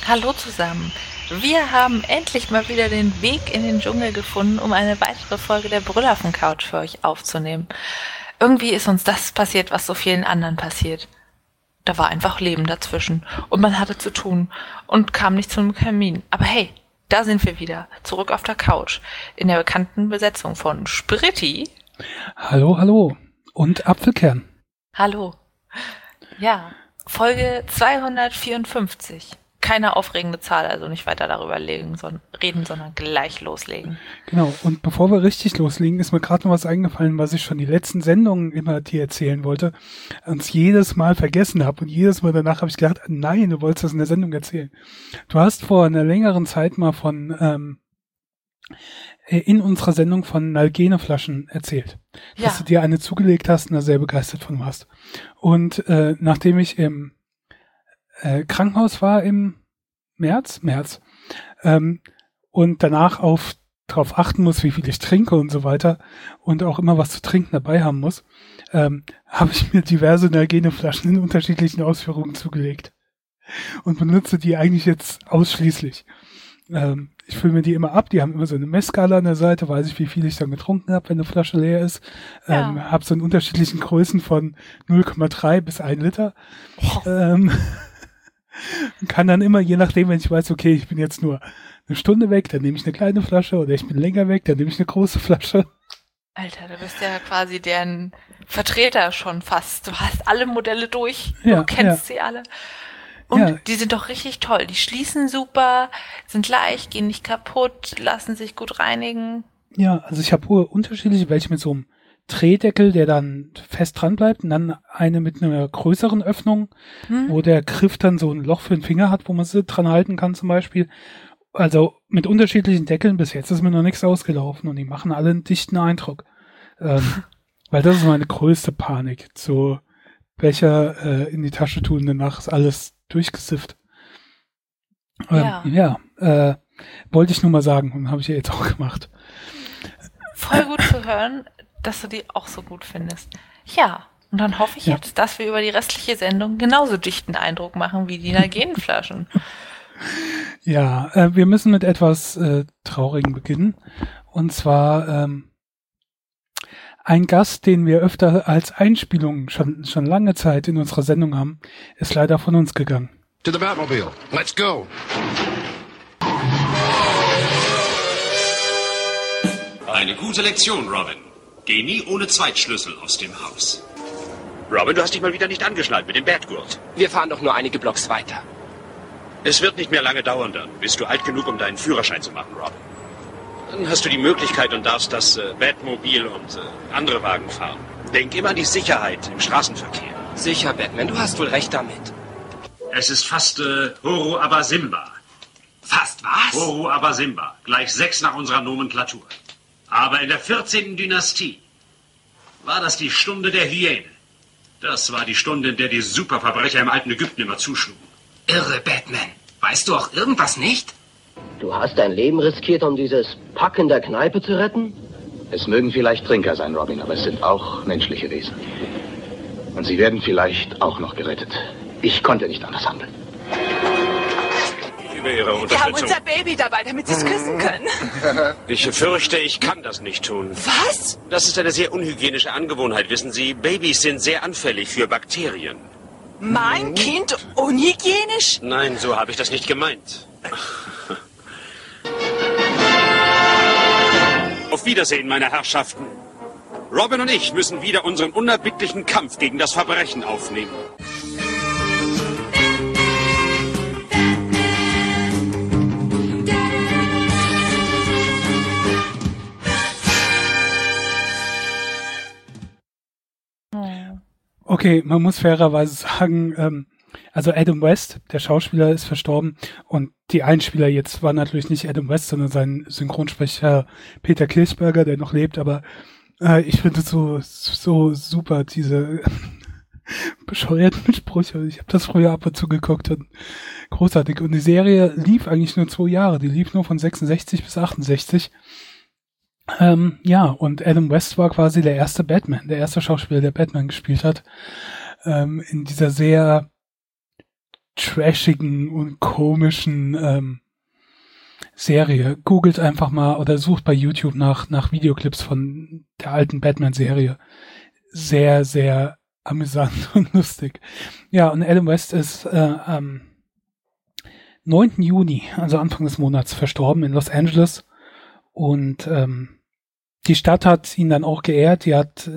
Hallo zusammen. Wir haben endlich mal wieder den Weg in den Dschungel gefunden, um eine weitere Folge der Brüllaffen-Couch für euch aufzunehmen. Irgendwie ist uns das passiert, was so vielen anderen passiert. Da war einfach Leben dazwischen und man hatte zu tun und kam nicht zum Termin. Aber hey, da sind wir wieder, zurück auf der Couch, in der bekannten Besetzung von Spritti. Hallo, hallo. Und Apfelkern. Hallo. Ja, Folge 254. Keine aufregende Zahl, also nicht weiter darüber reden, sondern gleich loslegen. Genau, und bevor wir richtig loslegen, ist mir gerade noch was eingefallen, was ich schon die letzten Sendungen immer dir erzählen wollte, und jedes Mal vergessen habe. Und jedes Mal danach habe ich gedacht, nein, du wolltest das in der Sendung erzählen. Du hast vor einer längeren Zeit mal in unserer Sendung von Nalgene-Flaschen erzählt. Ja. Dass du dir eine zugelegt hast und da sehr begeistert von warst. Und nachdem ich im Krankenhaus war im März, und danach darauf achten muss, wie viel ich trinke und so weiter und auch immer was zu trinken dabei haben muss, habe ich mir diverse Nalgene-Flaschen in unterschiedlichen Ausführungen zugelegt und benutze die eigentlich jetzt ausschließlich. Ich fülle mir die immer ab, die haben immer so eine Messskala an der Seite, weiß ich, wie viel ich dann getrunken habe, wenn eine Flasche leer ist. Ja. Habe so in unterschiedlichen Größen von 0,3 bis 1 Liter. Kann dann immer, je nachdem, wenn ich weiß, okay, ich bin jetzt nur eine Stunde weg, dann nehme ich eine kleine Flasche, oder ich bin länger weg, dann nehme ich eine große Flasche. Alter, du bist ja quasi deren Vertreter schon fast. Du hast alle Modelle durch, ja, du kennst sie alle. Und die sind doch richtig toll. Die schließen super, sind leicht, gehen nicht kaputt, lassen sich gut reinigen. Ja, also ich habe unterschiedliche, welche mit so einem Drehdeckel, der dann fest dran bleibt, und dann eine mit einer größeren Öffnung, wo der Griff dann so ein Loch für den Finger hat, wo man sie dran halten kann zum Beispiel. Also mit unterschiedlichen Deckeln, bis jetzt ist mir noch nichts ausgelaufen und die machen alle einen dichten Eindruck. Weil das ist meine größte Panik. So Becher in die Tasche tun, danach ist alles durchgesifft. Wollte ich nur mal sagen und habe ich ja jetzt auch gemacht. Voll gut zu hören, dass du die auch so gut findest. Ja, und dann hoffe ich jetzt, dass wir über die restliche Sendung genauso dichten Eindruck machen wie die Nalgene-Flaschen. Ja, wir müssen mit etwas Traurigem beginnen. Und zwar ein Gast, den wir öfter als Einspielung schon lange Zeit in unserer Sendung haben, ist leider von uns gegangen. To the Batmobile. Let's go. Eine gute Lektion, Robin. Geh nie ohne Zweitschlüssel aus dem Haus. Robin, du hast dich mal wieder nicht angeschnallt mit dem Batgurt. Wir fahren doch nur einige Blocks weiter. Es wird nicht mehr lange dauern, dann bist du alt genug, um deinen Führerschein zu machen, Robin. Dann hast du die Möglichkeit und darfst das Batmobil und andere Wagen fahren. Denk immer an die Sicherheit im Straßenverkehr. Sicher, Batman, du hast wohl recht damit. Es ist fast Horo Abasimba. Fast was? Horo Abasimba, gleich 6 nach unserer Nomenklatur. Aber in der 14. Dynastie war das die Stunde der Hyäne. Das war die Stunde, in der die Superverbrecher im alten Ägypten immer zuschlugen. Irre, Batman. Weißt du auch irgendwas nicht? Du hast dein Leben riskiert, um dieses Pack in der Kneipe zu retten? Es mögen vielleicht Trinker sein, Robin, aber es sind auch menschliche Wesen. Und sie werden vielleicht auch noch gerettet. Ich konnte nicht anders handeln. Über Ihre Unterstützung. Wir haben unser Baby dabei, damit Sie es küssen können. Ich fürchte, ich kann das nicht tun. Was? Das ist eine sehr unhygienische Angewohnheit, wissen Sie. Babys sind sehr anfällig für Bakterien. Mein Kind unhygienisch? Nein, so habe ich das nicht gemeint. Auf Wiedersehen, meine Herrschaften. Robin und ich müssen wieder unseren unerbittlichen Kampf gegen das Verbrechen aufnehmen. Okay, man muss fairerweise sagen, also Adam West, der Schauspieler, ist verstorben und die Einspieler jetzt war natürlich nicht Adam West, sondern sein Synchronsprecher Peter Kirchberger, der noch lebt, aber ich finde es so super, diese bescheuerten Sprüche. Ich habe das früher ab und zu geguckt und großartig. Und die Serie lief eigentlich nur 2 Jahre, die lief nur von 66 bis 68. Und Adam West war quasi der erste Batman, der erste Schauspieler, der Batman gespielt hat, in dieser sehr trashigen und komischen Serie. Googelt einfach mal oder sucht bei YouTube nach Videoclips von der alten Batman-Serie. Sehr, sehr amüsant und lustig. Ja, und Adam West ist am 9. Juni, also Anfang des Monats, verstorben in Los Angeles. Und die Stadt hat ihn dann auch geehrt. Die hat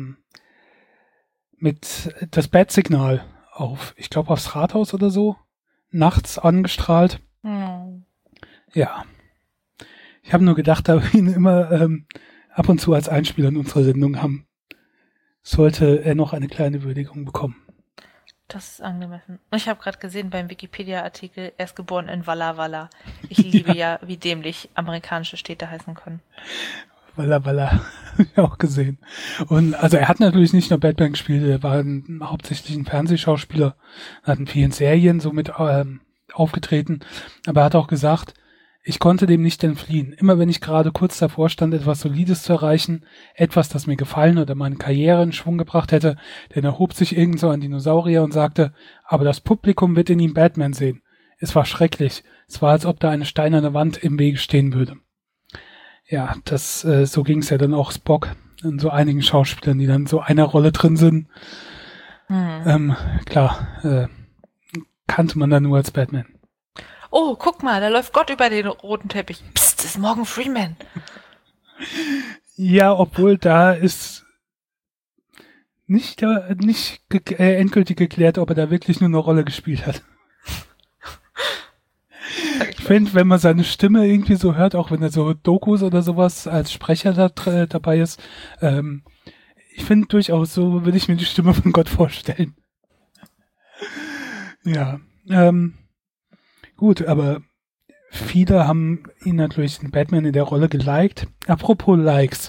mit das Bat-Signal ich glaube aufs Rathaus oder so, nachts angestrahlt. Ja. Ich habe nur gedacht, da wir ihn immer ab und zu als Einspieler in unserer Sendung haben, sollte er noch eine kleine Würdigung bekommen. Das ist angemessen. Und ich habe gerade gesehen beim Wikipedia-Artikel, er ist geboren in Walla Walla. Ich liebe ja, wie dämlich amerikanische Städte heißen können. Walla Walla, habe ich auch gesehen. Und also er hat natürlich nicht nur Batman gespielt, er war hauptsächlich ein Fernsehschauspieler, hat in vielen Serien so mit aufgetreten, aber er hat auch gesagt, ich konnte dem nicht entfliehen. Immer wenn ich gerade kurz davor stand, etwas Solides zu erreichen, etwas, das mir gefallen oder meine Karriere in Schwung gebracht hätte, dann erhob sich irgend so ein Dinosaurier und sagte, aber das Publikum wird in ihm Batman sehen. Es war schrecklich. Es war, als ob da eine steinerne Wand im Wege stehen würde. Ja, so ging es ja dann auch Spock und so einigen Schauspielern, die dann so einer Rolle drin sind. Klar, kannte man dann nur als Batman. Oh, guck mal, da läuft Gott über den roten Teppich. Psst, das ist Morgan Freeman. Ja, obwohl da ist nicht endgültig geklärt, ob er da wirklich nur eine Rolle gespielt hat. Ich finde, wenn man seine Stimme irgendwie so hört, auch wenn er so Dokus oder sowas als Sprecher dabei ist, ich finde durchaus, so würde ich mir die Stimme von Gott vorstellen. Ja, gut, aber viele haben ihn natürlich den Batman in der Rolle geliked. Apropos Likes.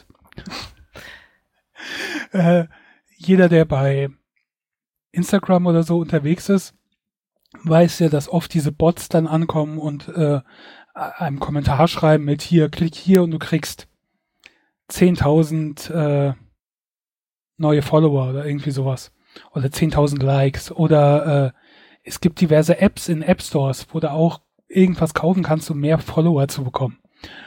Jeder, der bei Instagram oder so unterwegs ist, weiß ja, dass oft diese Bots dann ankommen und einem Kommentar schreiben mit hier, klick hier und du kriegst 10.000 neue Follower oder irgendwie sowas. Oder 10.000 Likes. Oder es gibt diverse Apps in App Stores, wo du auch irgendwas kaufen kannst, um mehr Follower zu bekommen.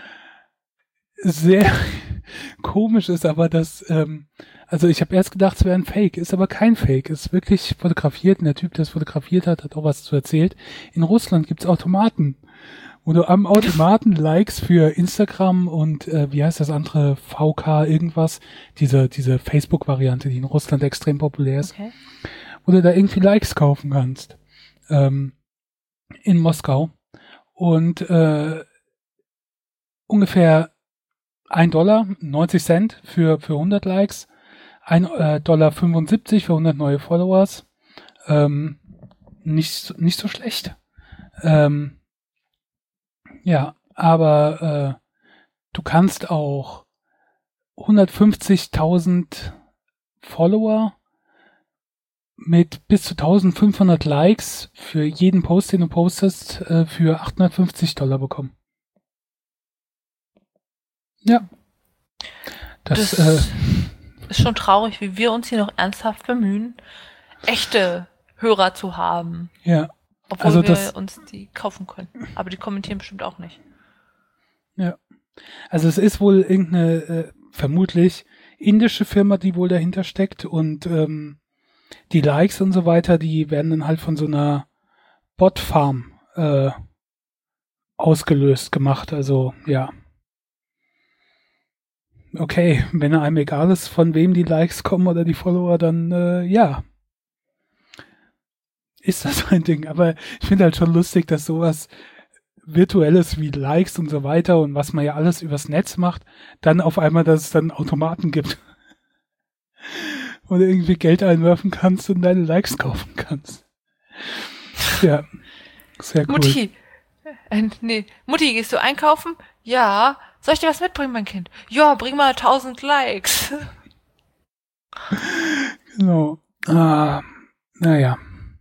Sehr komisch ist aber, dass also ich habe erst gedacht, es wäre ein Fake, ist aber kein Fake, ist wirklich fotografiert und der Typ, der es fotografiert hat auch was zu erzählt. In Russland gibt's Automaten, wo du am Automaten Likes für Instagram und wie heißt das andere, VK irgendwas, diese Facebook-Variante, die in Russland extrem populär ist, okay, wo du da irgendwie Likes kaufen kannst. In Moskau. Und ungefähr $1, 90 für 100 Likes, $1,75 für 100 neue Followers. Nicht so schlecht. Ja, aber du kannst auch 150.000 Follower mit bis zu 1.500 Likes für jeden Post, den du postest, für $850 bekommen. Ja. Das ist schon traurig, wie wir uns hier noch ernsthaft bemühen, echte Hörer zu haben. Ja. Obwohl also wir uns die kaufen können. Aber die kommentieren bestimmt auch nicht. Ja. Also es ist wohl irgendeine vermutlich indische Firma, die wohl dahinter steckt und die Likes und so weiter, die werden dann halt von so einer Bot-Farm ausgelöst gemacht. Also, ja. Okay, wenn einem egal ist, von wem die Likes kommen oder die Follower, dann, ja. Ist das ein Ding. Aber ich finde halt schon lustig, dass sowas Virtuelles wie Likes und so weiter und was man ja alles übers Netz macht, dann auf einmal, dass es dann Automaten gibt. Wo du irgendwie Geld einwerfen kannst und deine Likes kaufen kannst. Ja, sehr cool. Mutti, gehst du einkaufen? Ja. Soll ich dir was mitbringen, mein Kind? Ja, bring mal 1.000 Likes. Genau. Naja.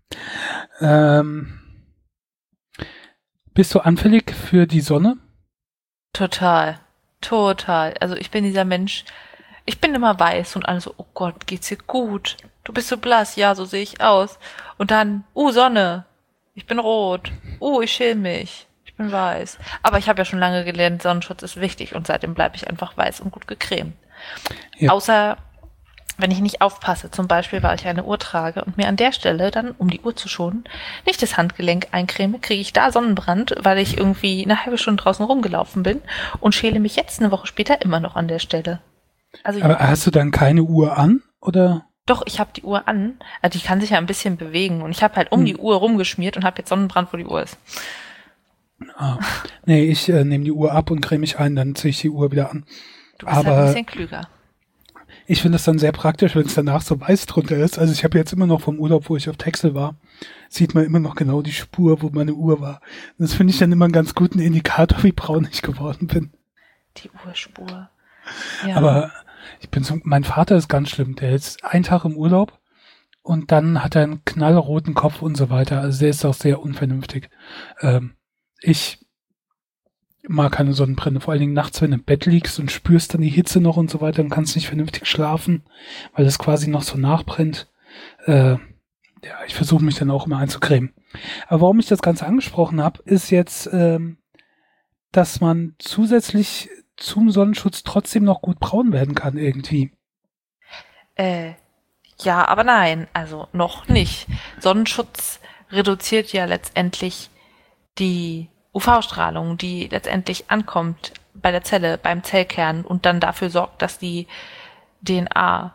Bist du anfällig für die Sonne? Total. Also ich bin dieser Mensch, ich bin immer weiß und alle so, oh Gott, geht's dir gut? Du bist so blass, ja, so sehe ich aus. Und dann, Sonne. Ich bin rot. Ich schäle mich. Ich bin weiß. Aber ich habe ja schon lange gelernt, Sonnenschutz ist wichtig und seitdem bleibe ich einfach weiß und gut gecremt. Ja. Außer, wenn ich nicht aufpasse. Zum Beispiel, weil ich eine Uhr trage und mir an der Stelle dann, um die Uhr zu schonen, nicht das Handgelenk eincreme, kriege ich da Sonnenbrand, weil ich irgendwie eine halbe Stunde draußen rumgelaufen bin und schäle mich jetzt eine Woche später immer noch an der Stelle. Also, aber hast du dann keine Uhr an, oder? Doch, ich habe die Uhr an. Also die kann sich ja ein bisschen bewegen. Und ich habe halt um die Uhr rumgeschmiert und habe jetzt Sonnenbrand, wo die Uhr ist. Nee, ich nehme die Uhr ab und creme mich ein, dann ziehe ich die Uhr wieder an. Du bist halt ein bisschen klüger. Ich finde das dann sehr praktisch, wenn es danach so weiß drunter ist. Also ich habe jetzt immer noch vom Urlaub, wo ich auf Texel war, sieht man immer noch genau die Spur, wo meine Uhr war. Das finde ich dann immer einen ganz guten Indikator, wie braun ich geworden bin. Die Uhrspur. Ja. Aber mein Vater ist ganz schlimm, der ist einen Tag im Urlaub und dann hat er einen knallroten Kopf und so weiter. Also der ist auch sehr unvernünftig. Ich mag keine Sonnenbrände, vor allen Dingen nachts, wenn du im Bett liegst und spürst dann die Hitze noch und so weiter, dann kannst du nicht vernünftig schlafen, weil es quasi noch so nachbrennt. Ich versuche mich dann auch immer einzucremen. Aber warum ich das Ganze angesprochen habe, ist jetzt, dass man zusätzlich zum Sonnenschutz trotzdem noch gut braun werden kann irgendwie. Ja, aber nein, also noch nicht. Sonnenschutz reduziert ja letztendlich die UV-Strahlung, die letztendlich ankommt bei der Zelle, beim Zellkern und dann dafür sorgt, dass die DNA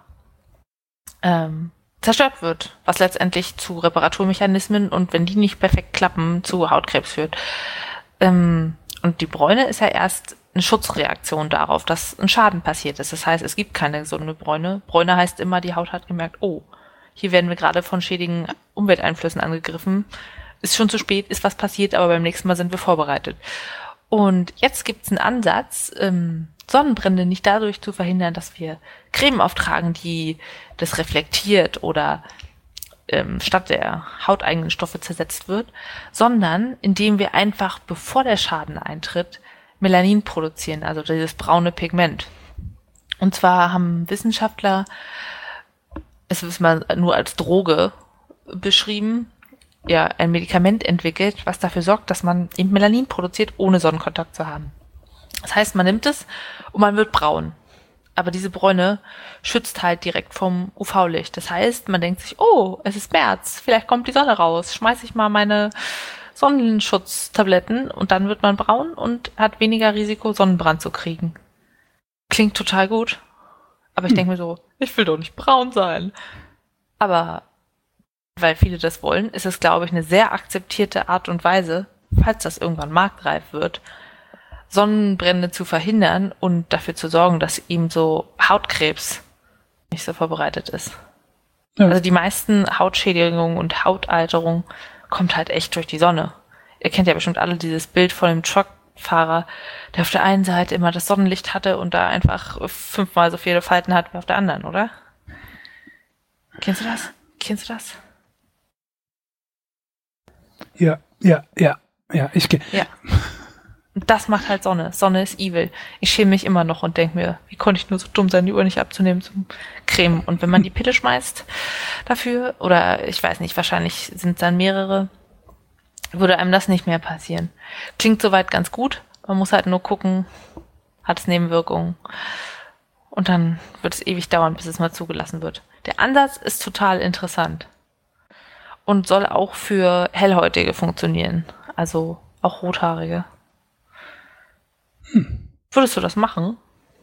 zerstört wird, was letztendlich zu Reparaturmechanismen und wenn die nicht perfekt klappen, zu Hautkrebs führt. Und die Bräune ist ja erst eine Schutzreaktion darauf, dass ein Schaden passiert ist. Das heißt, es gibt keine gesunde Bräune. Bräune heißt immer, die Haut hat gemerkt, hier werden wir gerade von schädigen Umwelteinflüssen angegriffen. Ist schon zu spät, ist was passiert, aber beim nächsten Mal sind wir vorbereitet. Und jetzt gibt's einen Ansatz, Sonnenbrände nicht dadurch zu verhindern, dass wir Creme auftragen, die das reflektiert oder statt der hauteigenen Stoffe zersetzt wird, sondern indem wir einfach, bevor der Schaden eintritt, Melanin produzieren, also dieses braune Pigment. Und zwar haben Wissenschaftler, es ist mal nur als Droge beschrieben, ja, ein Medikament entwickelt, was dafür sorgt, dass man eben Melanin produziert, ohne Sonnenkontakt zu haben. Das heißt, man nimmt es und man wird braun. Aber diese Bräune schützt halt direkt vom UV-Licht. Das heißt, man denkt sich, es ist März, vielleicht kommt die Sonne raus, schmeiße ich mal meine Sonnenschutztabletten und dann wird man braun und hat weniger Risiko, Sonnenbrand zu kriegen. Klingt total gut. Aber ich denke mir so, ich will doch nicht braun sein. Aber weil viele das wollen, ist es, glaube ich, eine sehr akzeptierte Art und Weise, falls das irgendwann marktreif wird, Sonnenbrände zu verhindern und dafür zu sorgen, dass eben so Hautkrebs nicht so verbreitet ist. Ja. Also die meisten Hautschädigungen und Hautalterung kommt halt echt durch die Sonne. Ihr kennt ja bestimmt alle dieses Bild von dem Truckfahrer, der auf der einen Seite immer das Sonnenlicht hatte und da einfach 5-mal so viele Falten hat wie auf der anderen, oder? Kennst du das? Ja, ich kenne. Ja. Und das macht halt Sonne. Sonne ist evil. Ich schäme mich immer noch und denke mir, wie konnte ich nur so dumm sein, die Uhr nicht abzunehmen zum Cremen. Und wenn man die Pille schmeißt dafür, oder ich weiß nicht, wahrscheinlich sind es dann mehrere, würde einem das nicht mehr passieren. Klingt soweit ganz gut. Man muss halt nur gucken, hat es Nebenwirkungen. Und dann wird es ewig dauern, bis es mal zugelassen wird. Der Ansatz ist total interessant. Und soll auch für Hellhäutige funktionieren. Also auch Rothaarige. Würdest du das machen?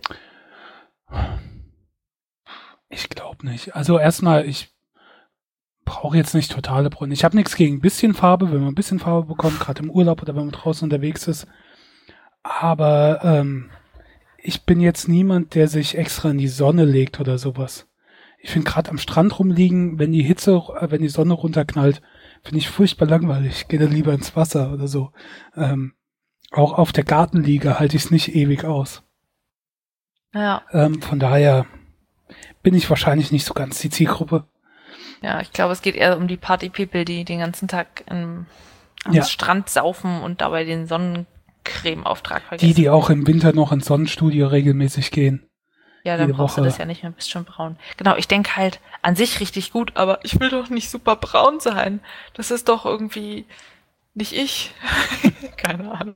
Ich glaube nicht. Also erstmal, ich brauche jetzt nicht totale Bräune. Ich habe nichts gegen ein bisschen Farbe, wenn man ein bisschen Farbe bekommt, gerade im Urlaub oder wenn man draußen unterwegs ist. Aber ich bin jetzt niemand, der sich extra in die Sonne legt oder sowas. Ich finde gerade am Strand rumliegen, wenn die Sonne runterknallt, finde ich furchtbar langweilig. Ich gehe da lieber ins Wasser oder so. Auch auf der Gartenliege halte ich es nicht ewig aus. Ja. Von daher bin ich wahrscheinlich nicht so ganz die Zielgruppe. Ja, ich glaube, es geht eher um die Party-People, die den ganzen Tag am Strand saufen und dabei den Sonnencreme-Auftrag vergessen. Die auch im Winter noch ins Sonnenstudio regelmäßig gehen. Ja, dann jede brauchst du Woche. das ja nicht mehr, bist schon braun. Genau, ich denke halt an sich richtig gut, aber ich will doch nicht super braun sein. Das ist doch irgendwie nicht ich. Keine Ahnung.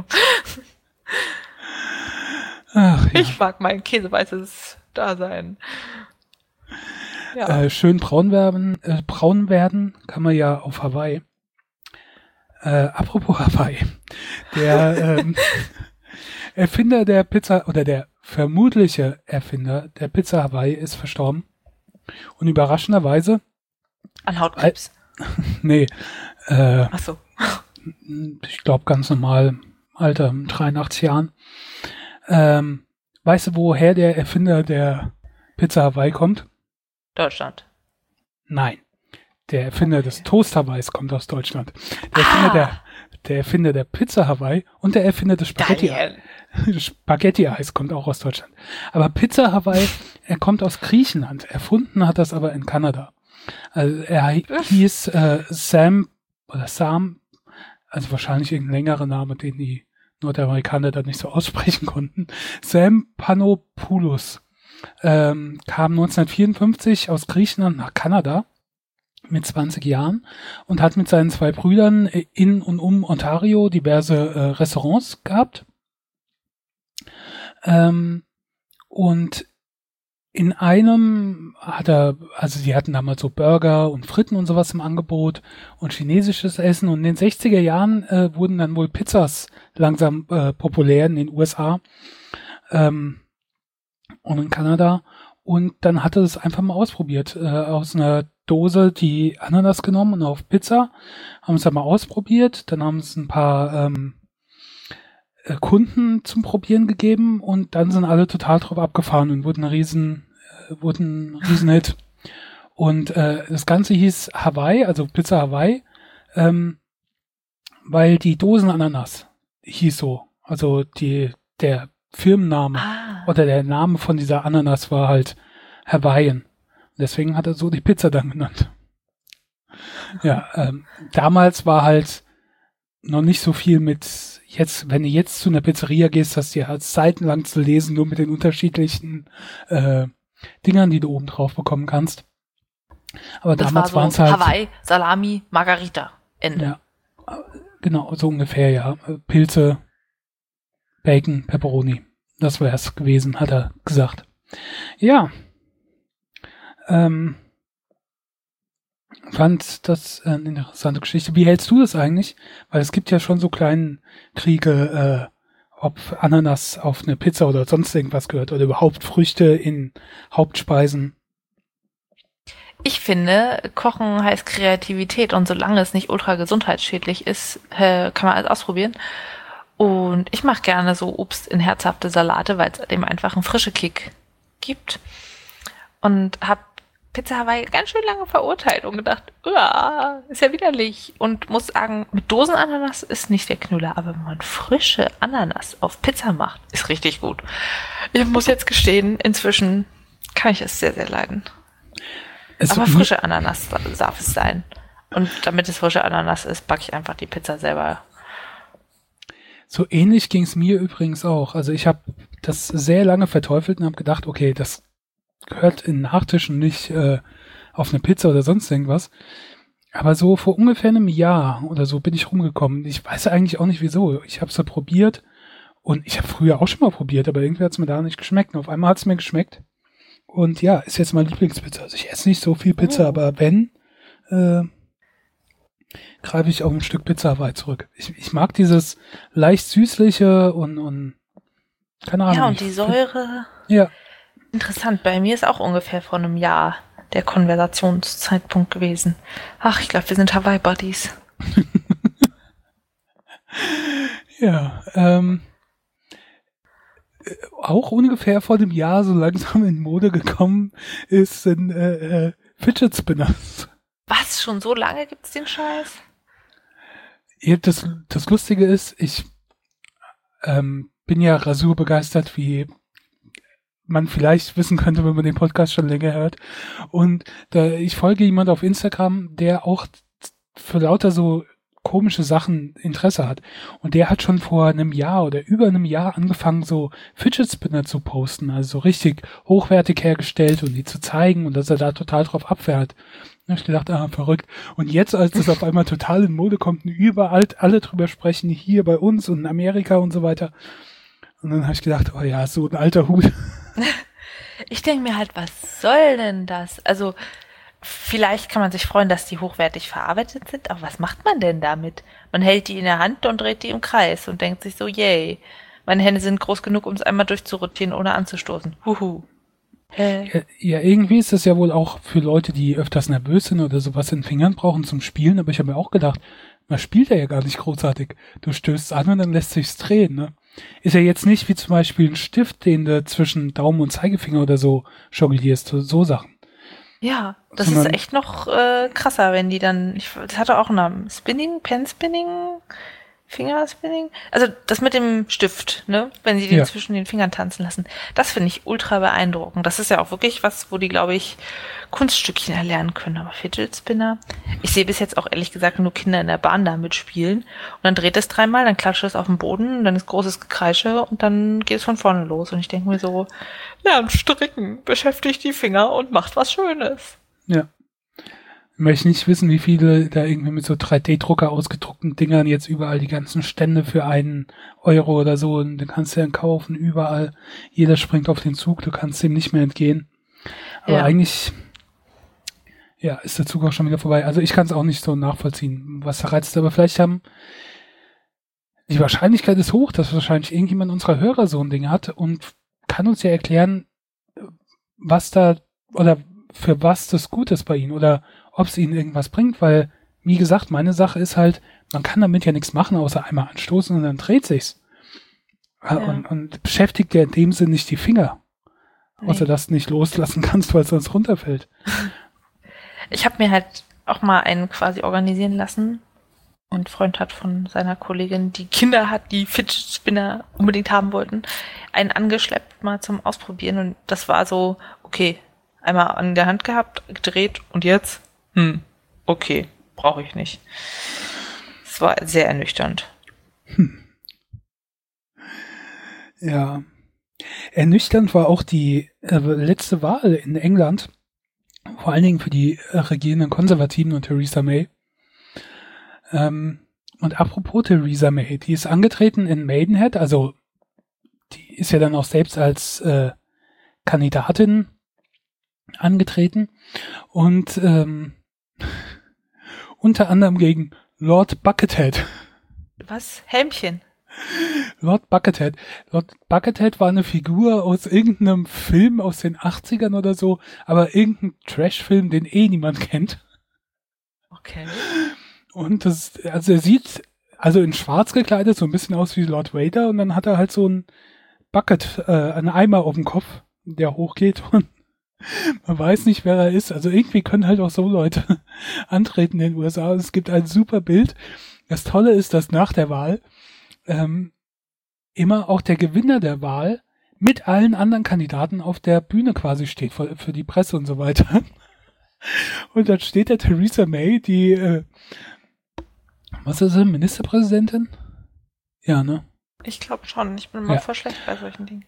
Ach, ja. Ich mag mein käseweißes Dasein. Ja. Schön braun werden kann man ja auf Hawaii. Apropos Hawaii. Der Erfinder der Pizza oder der vermutliche Erfinder der Pizza Hawaii ist verstorben. Und überraschenderweise An Hautkrebs. nee, Ach so. ich glaube ganz normal, Alter, 83 Jahren. Weißt du, woher der Erfinder der Pizza Hawaii kommt? Deutschland. Nein. Der Erfinder des Toast Hawaiis kommt aus Deutschland. Der Erfinder der Pizza Hawaii und der Erfinder des Spaghetti-Eis kommt auch aus Deutschland. Aber Pizza Hawaii, er kommt aus Griechenland. Erfunden hat das aber in Kanada. Also er hieß Sam, also wahrscheinlich irgendein längerer Name, den die Nordamerikaner dann nicht so aussprechen konnten. Sam Panopoulos kam 1954 aus Griechenland nach Kanada mit 20 Jahren und hat mit seinen 2 Brüdern in und um Ontario diverse Restaurants gehabt. Und in einem die hatten damals so Burger und Fritten und sowas im Angebot und chinesisches Essen. Und in den 60er Jahren wurden dann wohl Pizzas langsam populär in den USA und in Kanada. Und dann hat er das einfach mal ausprobiert. Aus einer Dose die Ananas genommen und auf Pizza. Haben es dann mal ausprobiert. Dann haben es ein paar Kunden zum Probieren gegeben und dann sind alle total drauf abgefahren und wurden ein Riesenhit. Und das Ganze hieß Hawaii, also Pizza Hawaii, weil die Dosenananas hieß so. Also der Firmenname oder der Name von dieser Ananas war halt Hawaiian. Deswegen hat er so die Pizza dann genannt. Ja, damals war halt noch nicht so viel mit jetzt, wenn du jetzt zu einer Pizzeria gehst, hast du ja halt seitenlang zu lesen, nur mit den unterschiedlichen Dingern, die du oben drauf bekommen kannst. Aber das damals waren es halt Hawaii, Salami, Margarita, Ende. Ja, genau, so ungefähr, ja. Pilze, Bacon, Pepperoni. Das wäre es gewesen, hat er gesagt. Ja. Fand das eine interessante Geschichte. Wie hältst du das eigentlich? Weil es gibt ja schon so kleinen Kriege, ob Ananas auf eine Pizza oder sonst irgendwas gehört oder überhaupt Früchte in Hauptspeisen. Ich finde, Kochen heißt Kreativität und solange es nicht ultra gesundheitsschädlich ist, kann man alles ausprobieren. Und ich mache gerne so Obst in herzhafte Salate, weil es dem einfach einen frischen Kick gibt. Und habe Pizza Hawaii ganz schön lange verurteilt und gedacht, ist ja widerlich. Und muss sagen, mit Dosenananas ist nicht der Knüller, aber wenn man frische Ananas auf Pizza macht, ist richtig gut. Ich muss jetzt gestehen, inzwischen kann ich es sehr, sehr leiden. Aber frische Ananas darf es sein. Und damit es frische Ananas ist, backe ich einfach die Pizza selber. So ähnlich ging es mir übrigens auch. Also ich habe das sehr lange verteufelt und habe gedacht, okay, das gehört in Nachtisch und nicht auf eine Pizza oder sonst irgendwas. Aber so vor ungefähr einem Jahr oder so bin ich rumgekommen. Ich weiß eigentlich auch nicht wieso. Ich habe es ja probiert und ich habe früher auch schon mal probiert, aber irgendwie hat es mir da nicht geschmeckt. Und auf einmal hat es mir geschmeckt. Und ja, ist jetzt meine Lieblingspizza. Also ich esse nicht so viel Pizza, aber wenn, greife ich auf ein Stück Pizza Hawaii zurück. Ich mag dieses leicht süßliche und keine Ahnung. Ja, und die Säure. Ja. Interessant, bei mir ist auch ungefähr vor einem Jahr der Konversationszeitpunkt gewesen. Ach, ich glaube, wir sind Hawaii-Buddies. Ja, auch ungefähr vor dem Jahr so langsam in Mode gekommen ist, sind Fidget Spinners. Was? Schon so lange gibt's den Scheiß? Ja, das Lustige ist, ich bin ja rasurbegeistert, wie man vielleicht wissen könnte, wenn man den Podcast schon länger hört. Und ich folge jemand auf Instagram, der auch für lauter so komische Sachen Interesse hat. Und der hat schon vor einem Jahr oder über einem Jahr angefangen, so Fidget Spinner zu posten, also so richtig hochwertig hergestellt und die zu zeigen und dass er da total drauf abfährt. Da hab ich gedacht, verrückt. Und jetzt, als das auf einmal total in Mode kommt und überall alle drüber sprechen, hier bei uns und in Amerika und so weiter. Und dann habe ich gedacht, oh ja, so ein alter Hut. Ich denke mir halt, was soll denn das? Also, vielleicht kann man sich freuen, dass die hochwertig verarbeitet sind, aber was macht man denn damit? Man hält die in der Hand und dreht die im Kreis und denkt sich so, yay, meine Hände sind groß genug, um es einmal durchzurotieren, ohne anzustoßen. Huhu. Ja, irgendwie ist das ja wohl auch für Leute, die öfters nervös sind oder sowas in den Fingern brauchen zum Spielen, aber ich habe mir auch gedacht, man spielt ja gar nicht großartig. Du stößt an und dann lässt sich's drehen, ne? Ist ja jetzt nicht wie zum Beispiel ein Stift, den du zwischen Daumen und Zeigefinger oder so jonglierst, so Sachen. Ja, das ist echt noch krasser, wenn die dann, das hatte auch einen Namen, Spinning, Pen Spinning, Fingerspinning, also das mit dem Stift, ne, wenn sie den zwischen den Fingern tanzen lassen, das finde ich ultra beeindruckend. Das ist ja auch wirklich was, wo die, glaube ich, Kunststückchen erlernen können, aber Fidget Spinner, ich sehe bis jetzt auch ehrlich gesagt nur Kinder in der Bahn damit spielen und dann dreht es dreimal, dann klatscht es auf den Boden, dann ist großes Gekreische und dann geht es von vorne los und ich denke mir so, lernt stricken, beschäftigt die Finger und macht was Schönes. Ja. Ich möchte nicht wissen, wie viele da irgendwie mit so 3D-Drucker ausgedruckten Dingern jetzt überall die ganzen Stände für €1 oder so und dann kannst du dann kaufen, überall. Jeder springt auf den Zug, du kannst dem nicht mehr entgehen. Aber eigentlich, ja, ist der Zug auch schon wieder vorbei. Also ich kann es auch nicht so nachvollziehen, was da reizt. Aber vielleicht die Wahrscheinlichkeit ist hoch, dass wahrscheinlich irgendjemand unserer Hörer so ein Ding hat und kann uns ja erklären, was da oder für was das gut ist bei ihnen oder ob es ihnen irgendwas bringt, weil, wie gesagt, meine Sache ist halt, man kann damit ja nichts machen, außer einmal anstoßen und dann dreht sich's. Ja. Und beschäftigt ja in dem Sinn nicht die Finger. Nee. Außer dass du nicht loslassen kannst, weil es sonst runterfällt. Ich habe mir halt auch mal einen quasi organisieren lassen. Ein Freund hat von seiner Kollegin, die Kinder hat, die Fidget Spinner unbedingt haben wollten, einen angeschleppt mal zum Ausprobieren und das war so, okay, einmal an der Hand gehabt, gedreht und jetzt? Okay, brauche ich nicht. Es war sehr ernüchternd. Ja. Ernüchternd war auch die letzte Wahl in England, vor allen Dingen für die regierenden Konservativen und Theresa May. Und apropos Theresa May, die ist angetreten in Maidenhead, also die ist ja dann auch selbst als Kandidatin angetreten und unter anderem gegen Lord Buckethead. Was? Helmchen? Lord Buckethead. Lord Buckethead war eine Figur aus irgendeinem Film aus den 80ern oder so, aber irgendein Trash-Film, den niemand kennt. Okay. Und er sieht in schwarz gekleidet so ein bisschen aus wie Lord Vader und dann hat er halt so ein Bucket, einen Eimer auf dem Kopf, der hochgeht und man weiß nicht, wer er ist. Also irgendwie können halt auch so Leute antreten in den USA. Es gibt ein super Bild. Das Tolle ist, dass nach der Wahl immer auch der Gewinner der Wahl mit allen anderen Kandidaten auf der Bühne quasi steht für die Presse und so weiter. Und dann steht der Theresa May, die was ist sie, Ministerpräsidentin? Ja, ne? Ich glaube schon. Ich bin mal voll schlecht bei solchen Dingen.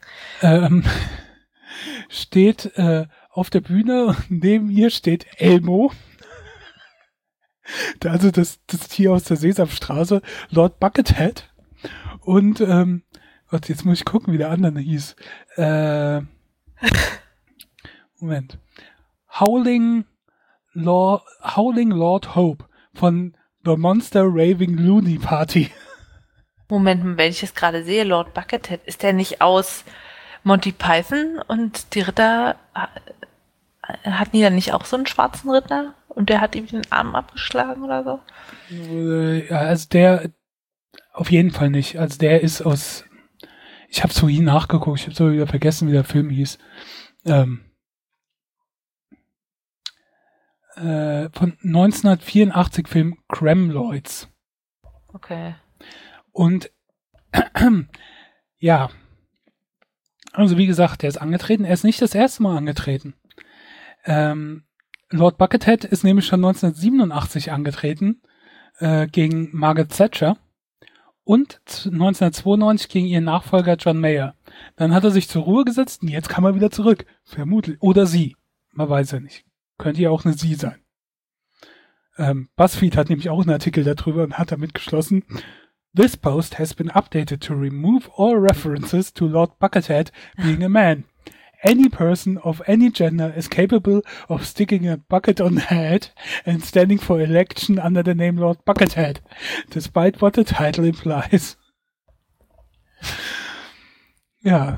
Steht auf der Bühne und neben ihr steht Elmo. Also das Tier aus der Sesamstraße, Lord Buckethead. Und Gott, jetzt muss ich gucken, wie der andere hieß. Moment. Howling Lord Hope von The Monster Raving Looney Party. Moment, wenn ich es gerade sehe, Lord Buckethead, ist der nicht aus Monty Python und die Ritter, hatten die dann nicht auch so einen schwarzen Ritter und der hat ihm den Arm abgeschlagen oder so? Ja, also der auf jeden Fall nicht. Also der ist aus, ich habe so nachgeguckt, ich habe so wieder vergessen, wie der Film hieß. Von 1984 Film Kremloids. Okay. Und ja, also wie gesagt, der ist angetreten. Er ist nicht das erste Mal angetreten. Lord Buckethead ist nämlich schon 1987 angetreten gegen Margaret Thatcher und 1992 gegen ihren Nachfolger John Mayer. Dann hat er sich zur Ruhe gesetzt und jetzt kann er wieder zurück. Vermutlich. Oder sie. Man weiß ja nicht. Könnte ja auch eine sie sein. BuzzFeed hat nämlich auch einen Artikel darüber und hat damit geschlossen, This post has been updated to remove all references to Lord Buckethead being a man. Any person of any gender is capable of sticking a bucket on the head and standing for election under the name Lord Buckethead, despite what the title implies. Ja,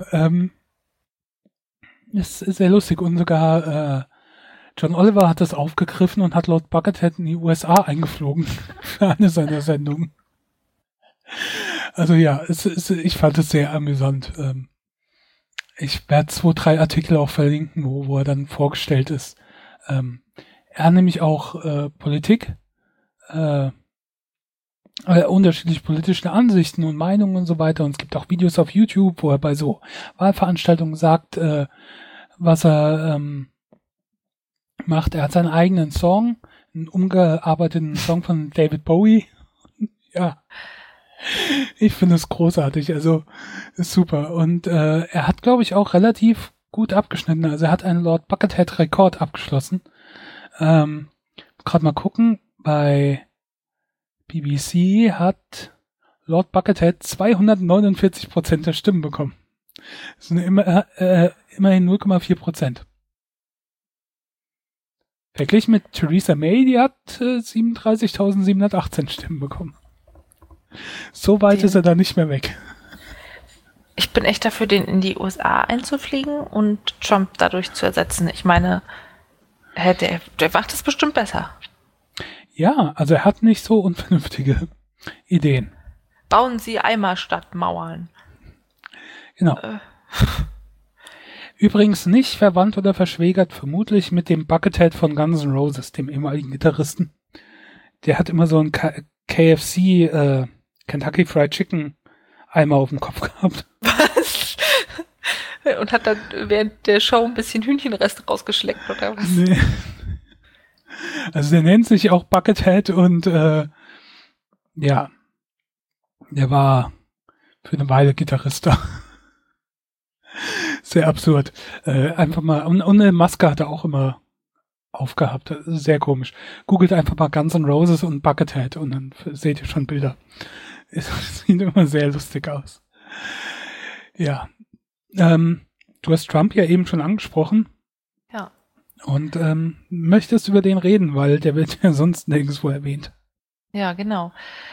ist sehr lustig und sogar John Oliver hat das aufgegriffen und hat Lord Buckethead in die USA eingeflogen für eine seiner Sendungen. Also ja, ich fand es sehr amüsant. Ich werde 2, 3 Artikel auch verlinken, wo er dann vorgestellt ist. Er hat nämlich auch Politik, unterschiedliche politische Ansichten und Meinungen und so weiter. Und es gibt auch Videos auf YouTube, wo er bei so Wahlveranstaltungen sagt, was er macht. Er hat seinen eigenen Song, einen umgearbeiteten Song von David Bowie. Ja. Ich finde es großartig, also ist super. Und er hat, glaube ich, auch relativ gut abgeschnitten. Also er hat einen Lord Buckethead-Rekord abgeschlossen. Gerade mal gucken, bei BBC hat Lord Buckethead 249% der Stimmen bekommen. Das sind immerhin 0,4%. Verglichen mit Theresa May, die hat 37.718 Stimmen bekommen. So weit ist er da nicht mehr weg. Ich bin echt dafür, den in die USA einzufliegen und Trump dadurch zu ersetzen. Ich meine, der macht es bestimmt besser. Ja, also er hat nicht so unvernünftige Ideen. Bauen Sie Eimer statt Mauern. Genau. Übrigens nicht verwandt oder verschwägert, vermutlich mit dem Buckethead von Guns N' Roses, dem ehemaligen Gitarristen. Der hat immer so ein KFC, Kentucky Fried Chicken Eimer auf dem Kopf gehabt. Was? Und hat dann während der Show ein bisschen Hühnchenreste rausgeschleckt oder was? Nee. Also der nennt sich auch Buckethead und ja, der war für eine Weile Gitarrist da. Sehr absurd. Einfach mal, und eine Maske hat er auch immer aufgehabt. Sehr komisch. Googelt einfach mal Guns N' Roses und Buckethead und dann seht ihr schon Bilder. Es sieht immer sehr lustig aus. Ja. Du hast Trump ja eben schon angesprochen. Ja. Und möchtest über den reden, weil der wird ja sonst nirgendwo erwähnt. Ja, genau.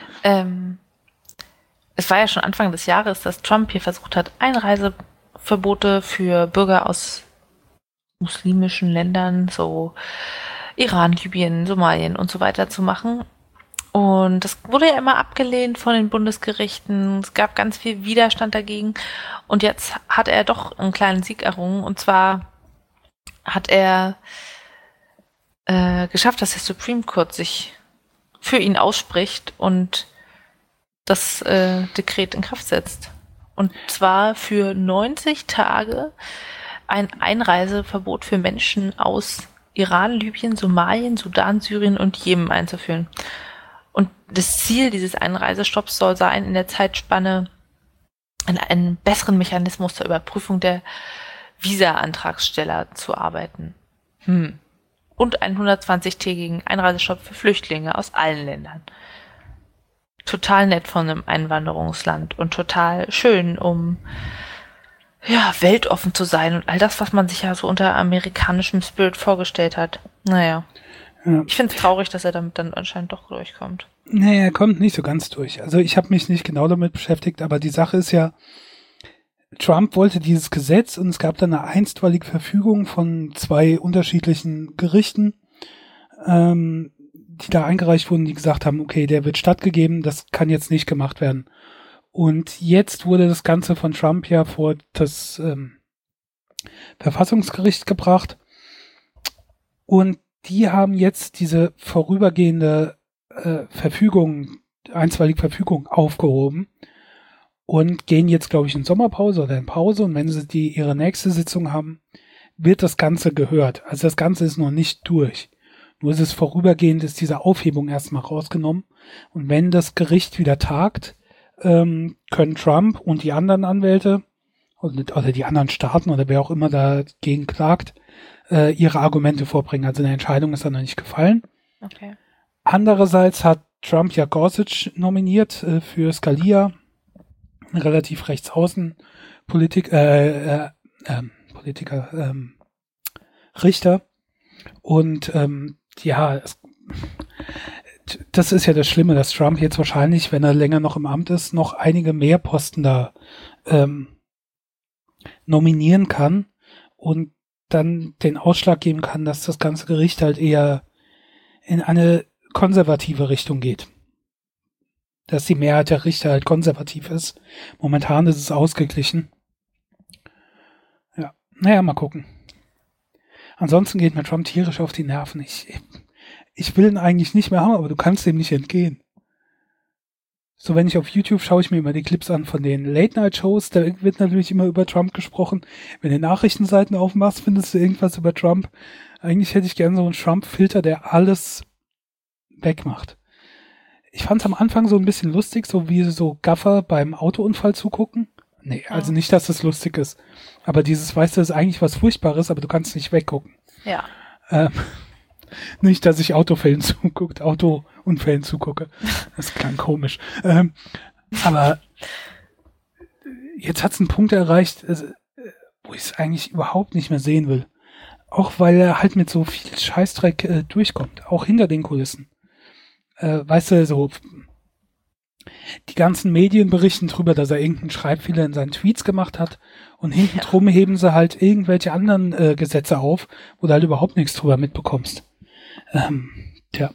Es war ja schon Anfang des Jahres, dass Trump hier versucht hat, Einreiseverbote für Bürger aus muslimischen Ländern, so Iran, Libyen, Somalien und so weiter zu machen. Und das wurde ja immer abgelehnt von den Bundesgerichten. Es gab ganz viel Widerstand dagegen. Und jetzt hat er doch einen kleinen Sieg errungen. Und zwar hat er geschafft, dass der Supreme Court sich für ihn ausspricht und das Dekret in Kraft setzt. Und zwar für 90 Tage ein Einreiseverbot für Menschen aus Iran, Libyen, Somalien, Sudan, Syrien und Jemen einzuführen. Und das Ziel dieses Einreisestopps soll sein, in der Zeitspanne an einen besseren Mechanismus zur Überprüfung der Visa-Antragsteller zu arbeiten. Und einen 120-tägigen Einreisestopp für Flüchtlinge aus allen Ländern. Total nett von einem Einwanderungsland und total schön, um weltoffen zu sein und all das, was man sich ja so unter amerikanischem Spirit vorgestellt hat. Naja. Ja. Ich finde es traurig, dass er damit dann anscheinend doch durchkommt. Nee, er kommt nicht so ganz durch. Also ich habe mich nicht genau damit beschäftigt, aber die Sache ist ja, Trump wollte dieses Gesetz und es gab dann eine einstweilige Verfügung von 2 unterschiedlichen Gerichten, die da eingereicht wurden, die gesagt haben, okay, der wird stattgegeben, das kann jetzt nicht gemacht werden. Und jetzt wurde das Ganze von Trump ja vor das Verfassungsgericht gebracht und die haben jetzt diese vorübergehende einstweilige Verfügung aufgehoben und gehen jetzt, glaube ich, in Sommerpause oder in Pause und wenn sie ihre nächste Sitzung haben, wird das Ganze gehört. Also das Ganze ist noch nicht durch. Nur ist es vorübergehend, ist diese Aufhebung erstmal rausgenommen. Und wenn das Gericht wieder tagt, können Trump und die anderen Anwälte oder die anderen Staaten oder wer auch immer dagegen klagt, ihre Argumente vorbringen. Also eine Entscheidung ist dann noch nicht gefallen. Okay. Andererseits hat Trump ja Gorsuch nominiert für Scalia, relativ rechtsaußen Richter. Und das ist ja das Schlimme, dass Trump jetzt wahrscheinlich, wenn er länger noch im Amt ist, noch einige mehr Posten da nominieren kann und dann den Ausschlag geben kann, dass das ganze Gericht halt eher in eine konservative Richtung geht. Dass die Mehrheit der Richter halt konservativ ist. Momentan ist es ausgeglichen. Ja, naja, mal gucken. Ansonsten geht mir Trump tierisch auf die Nerven. Ich will ihn eigentlich nicht mehr haben, aber du kannst dem nicht entgehen. So, wenn ich auf YouTube schaue ich mir immer die Clips an von den Late-Night-Shows, da wird natürlich immer über Trump gesprochen. Wenn du Nachrichtenseiten aufmachst, findest du irgendwas über Trump. Eigentlich hätte ich gerne so einen Trump-Filter, der alles wegmacht. Ich fand es am Anfang so ein bisschen lustig, so wie so Gaffer beim Autounfall zugucken. Nee, also nicht, dass das lustig ist. Aber dieses, weißt du, das ist eigentlich was Furchtbares, aber du kannst nicht weggucken. Ja. Nicht, dass ich Autounfällen zugucke. Das klang komisch. Aber jetzt hat es einen Punkt erreicht, wo ich es eigentlich überhaupt nicht mehr sehen will. Auch weil er halt mit so viel Scheißdreck durchkommt. Auch hinter den Kulissen. Weißt du, so die ganzen Medien berichten drüber, dass er irgendeinen Schreibfehler in seinen Tweets gemacht hat und hinten drum heben sie halt irgendwelche anderen Gesetze auf, wo du halt überhaupt nichts drüber mitbekommst. Tja.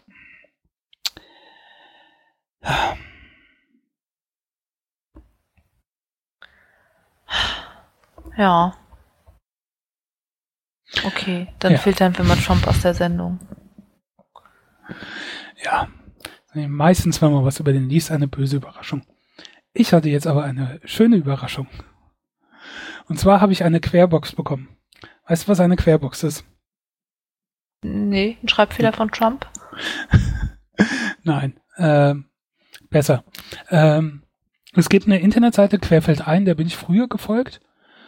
Ja. Okay, dann filtern wir mal Trump aus der Sendung. Ja. Meistens, wenn man was über den liest, eine böse Überraschung. Ich hatte jetzt aber eine schöne Überraschung. Und zwar habe ich eine Querbox bekommen. Weißt du, was eine Querbox ist? Nee, ein Schreibfehler von Trump? Nein, besser. Es gibt eine Internetseite, Querfeldein, der bin ich früher gefolgt.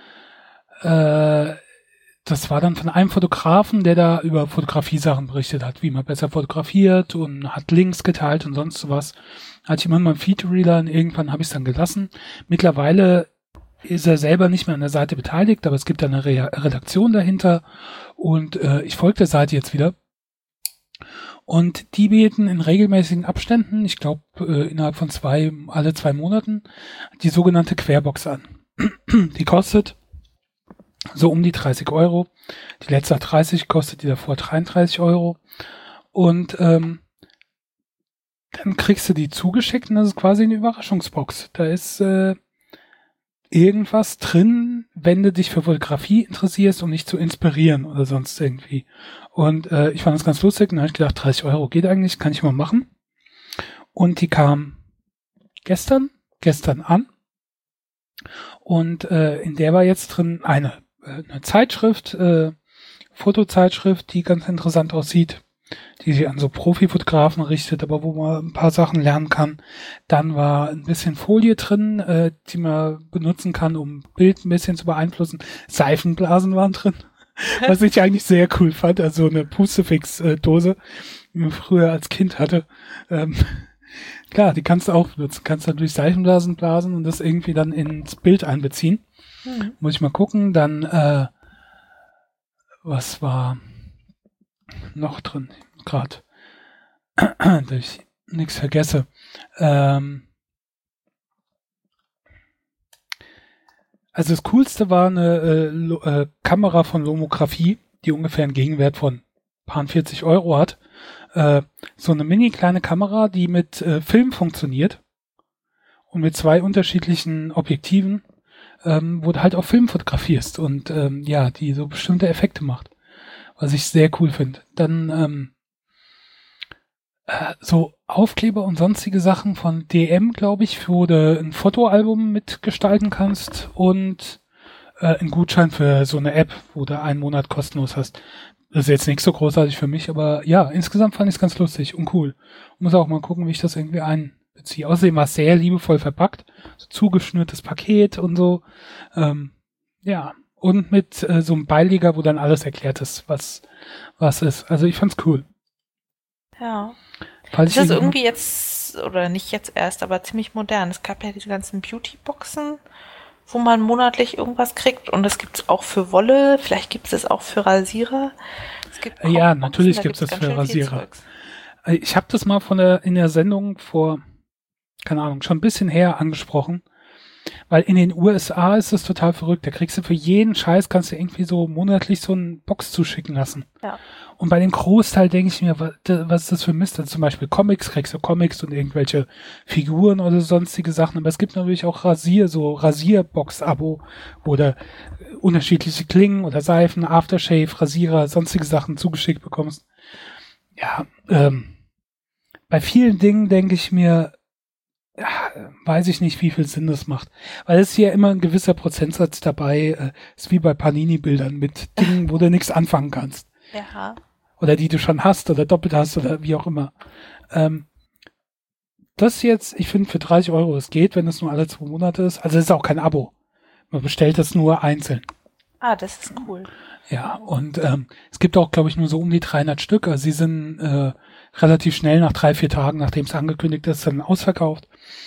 Das war dann von einem Fotografen, der da über Fotografie-Sachen berichtet hat, wie man besser fotografiert und hat Links geteilt und sonst was. Hatte ich immer mal einen Feedreader und irgendwann habe ich es dann gelassen. Mittlerweile ist er selber nicht mehr an der Seite beteiligt, aber es gibt da eine Redaktion dahinter und ich folge der Seite jetzt wieder. Und die bieten in regelmäßigen Abständen, ich glaube innerhalb von alle 2 Monaten, die sogenannte Querbox an. Die kostet so um die 30 €. Die letzte hat 30, kostet die davor 33 €. Und dann kriegst du die zugeschickt und das ist quasi eine Überraschungsbox. Da ist irgendwas drin, wenn du dich für Fotografie interessierst, um dich zu inspirieren oder sonst irgendwie. Und ich fand das ganz lustig und dann habe ich gedacht, 30 € geht eigentlich, kann ich mal machen. Und die kam gestern an. Und in der war jetzt drin eine Zeitschrift, Fotozeitschrift, die ganz interessant aussieht, die sich an so Profifotografen richtet, aber wo man ein paar Sachen lernen kann. Dann war ein bisschen Folie drin, die man benutzen kann, um Bild ein bisschen zu beeinflussen. Seifenblasen waren drin, was ich eigentlich sehr cool fand. Also eine Pustefix-Dose, die man früher als Kind hatte. Klar, die kannst du auch benutzen. Kannst natürlich Seifenblasen blasen und das irgendwie dann ins Bild einbeziehen. Muss ich mal gucken. Dann, was war noch drin? Gerade, dass ich nichts vergesse. Also das Coolste war eine Kamera von Lomografie, die ungefähr einen Gegenwert von paar 40 € hat. So eine mini kleine Kamera, die mit Film funktioniert und mit 2 unterschiedlichen Objektiven, wo du halt auch Film fotografierst und die so bestimmte Effekte macht, was ich sehr cool finde. Dann so Aufkleber und sonstige Sachen von DM, glaube ich, wo du ein Fotoalbum mitgestalten kannst und einen Gutschein für so eine App, wo du einen Monat kostenlos hast. Das ist jetzt nicht so großartig für mich, aber ja, insgesamt fand ich es ganz lustig und cool. Muss auch mal gucken, wie ich das irgendwie einbeziehe. Außerdem war es sehr liebevoll verpackt, so zugeschnürtes Paket und so. Ja, und mit so einem Beileger, wo dann alles erklärt ist, was ist. Also ich fand's cool. Ja. Falls Ist das irgendwie jetzt, oder nicht jetzt erst, aber ziemlich modern. Es gab ja diese ganzen Beauty-Boxen, wo man monatlich irgendwas kriegt, und das gibt's auch für Wolle, vielleicht gibt's es auch für Rasierer. Es gibt ja, natürlich gibt's das für Rasierer. Ich habe das mal in der Sendung vor, keine Ahnung, schon ein bisschen her angesprochen, weil in den USA ist das total verrückt. Da kriegst du für jeden Scheiß, kannst du irgendwie so monatlich so eine Box zuschicken lassen. Ja. Und bei dem Großteil denke ich mir, was ist das für Mist? Also zum Beispiel Comics, kriegst du Comics und irgendwelche Figuren oder sonstige Sachen. Aber es gibt natürlich auch Rasierbox-Abo, wo du unterschiedliche Klingen oder Seifen, Aftershave, Rasierer, sonstige Sachen zugeschickt bekommst. Ja, bei vielen Dingen denke ich mir, ja, weiß ich nicht, wie viel Sinn das macht. Weil es hier immer ein gewisser Prozentsatz dabei ist, wie bei Panini-Bildern mit Dingen, wo du nichts anfangen kannst. Ja. Oder die du schon hast oder doppelt hast oder wie auch immer. Das jetzt, ich finde, für 30 €, es geht, wenn es nur alle 2 Monate ist. Also es ist auch kein Abo. Man bestellt das nur einzeln. Ah, das ist cool. Ja, und es gibt auch, glaube ich, nur so um die 300 Stück. Also sie sind relativ schnell nach 3-4 Tagen, nachdem es angekündigt ist, dann ausverkauft.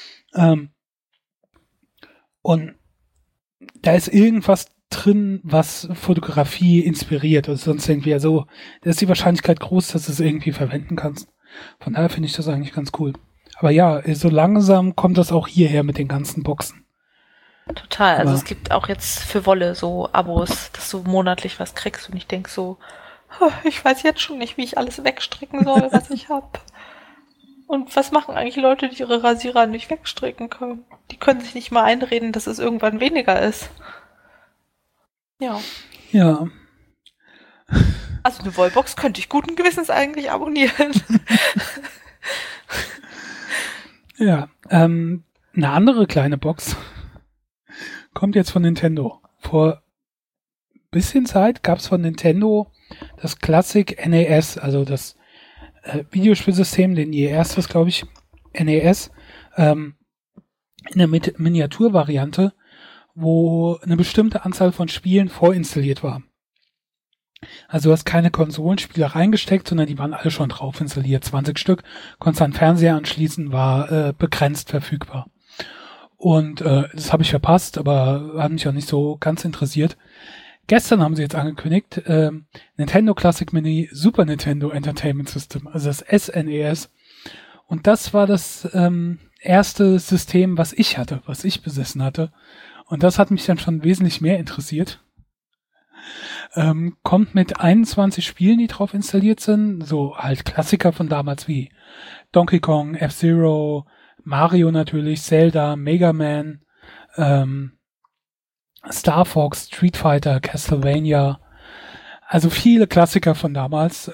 Und da ist irgendwas drin, was Fotografie inspiriert oder sonst irgendwie. Also da ist die Wahrscheinlichkeit groß, dass du es irgendwie verwenden kannst. Von daher finde ich das eigentlich ganz cool. Aber ja, so langsam kommt das auch hierher mit den ganzen Boxen. Total. Also es gibt auch jetzt für Wolle so Abos, dass du monatlich was kriegst, und ich denke so, ich weiß jetzt schon nicht, wie ich alles wegstricken soll, was ich habe. Und was machen eigentlich Leute, die ihre Rasierer nicht wegstricken können? Die können sich nicht mal einreden, dass es irgendwann weniger ist. Ja. Ja. Also eine Wollbox könnte ich guten Gewissens eigentlich abonnieren. Ja. Eine andere kleine Box kommt jetzt von Nintendo. Vor bisschen Zeit gab es von Nintendo das Classic NES, also das Videospielsystem, den ihr erstes, glaube ich, NES, in der Miniaturvariante, wo eine bestimmte Anzahl von Spielen vorinstalliert war. Also du hast keine Konsolenspiele reingesteckt, sondern die waren alle schon drauf installiert. 20 Stück, konntest an den Fernseher anschließen, war begrenzt verfügbar. Und das habe ich verpasst, aber hat mich auch nicht so ganz interessiert. Gestern haben sie jetzt angekündigt, Nintendo Classic Mini Super Nintendo Entertainment System, also das SNES. Und das war das erste System, was ich hatte, was ich besessen hatte. Und das hat mich dann schon wesentlich mehr interessiert. Kommt mit 21 Spielen, die drauf installiert sind. So halt Klassiker von damals wie Donkey Kong, F-Zero, Mario natürlich, Zelda, Mega Man, Star Fox, Street Fighter, Castlevania. Also viele Klassiker von damals.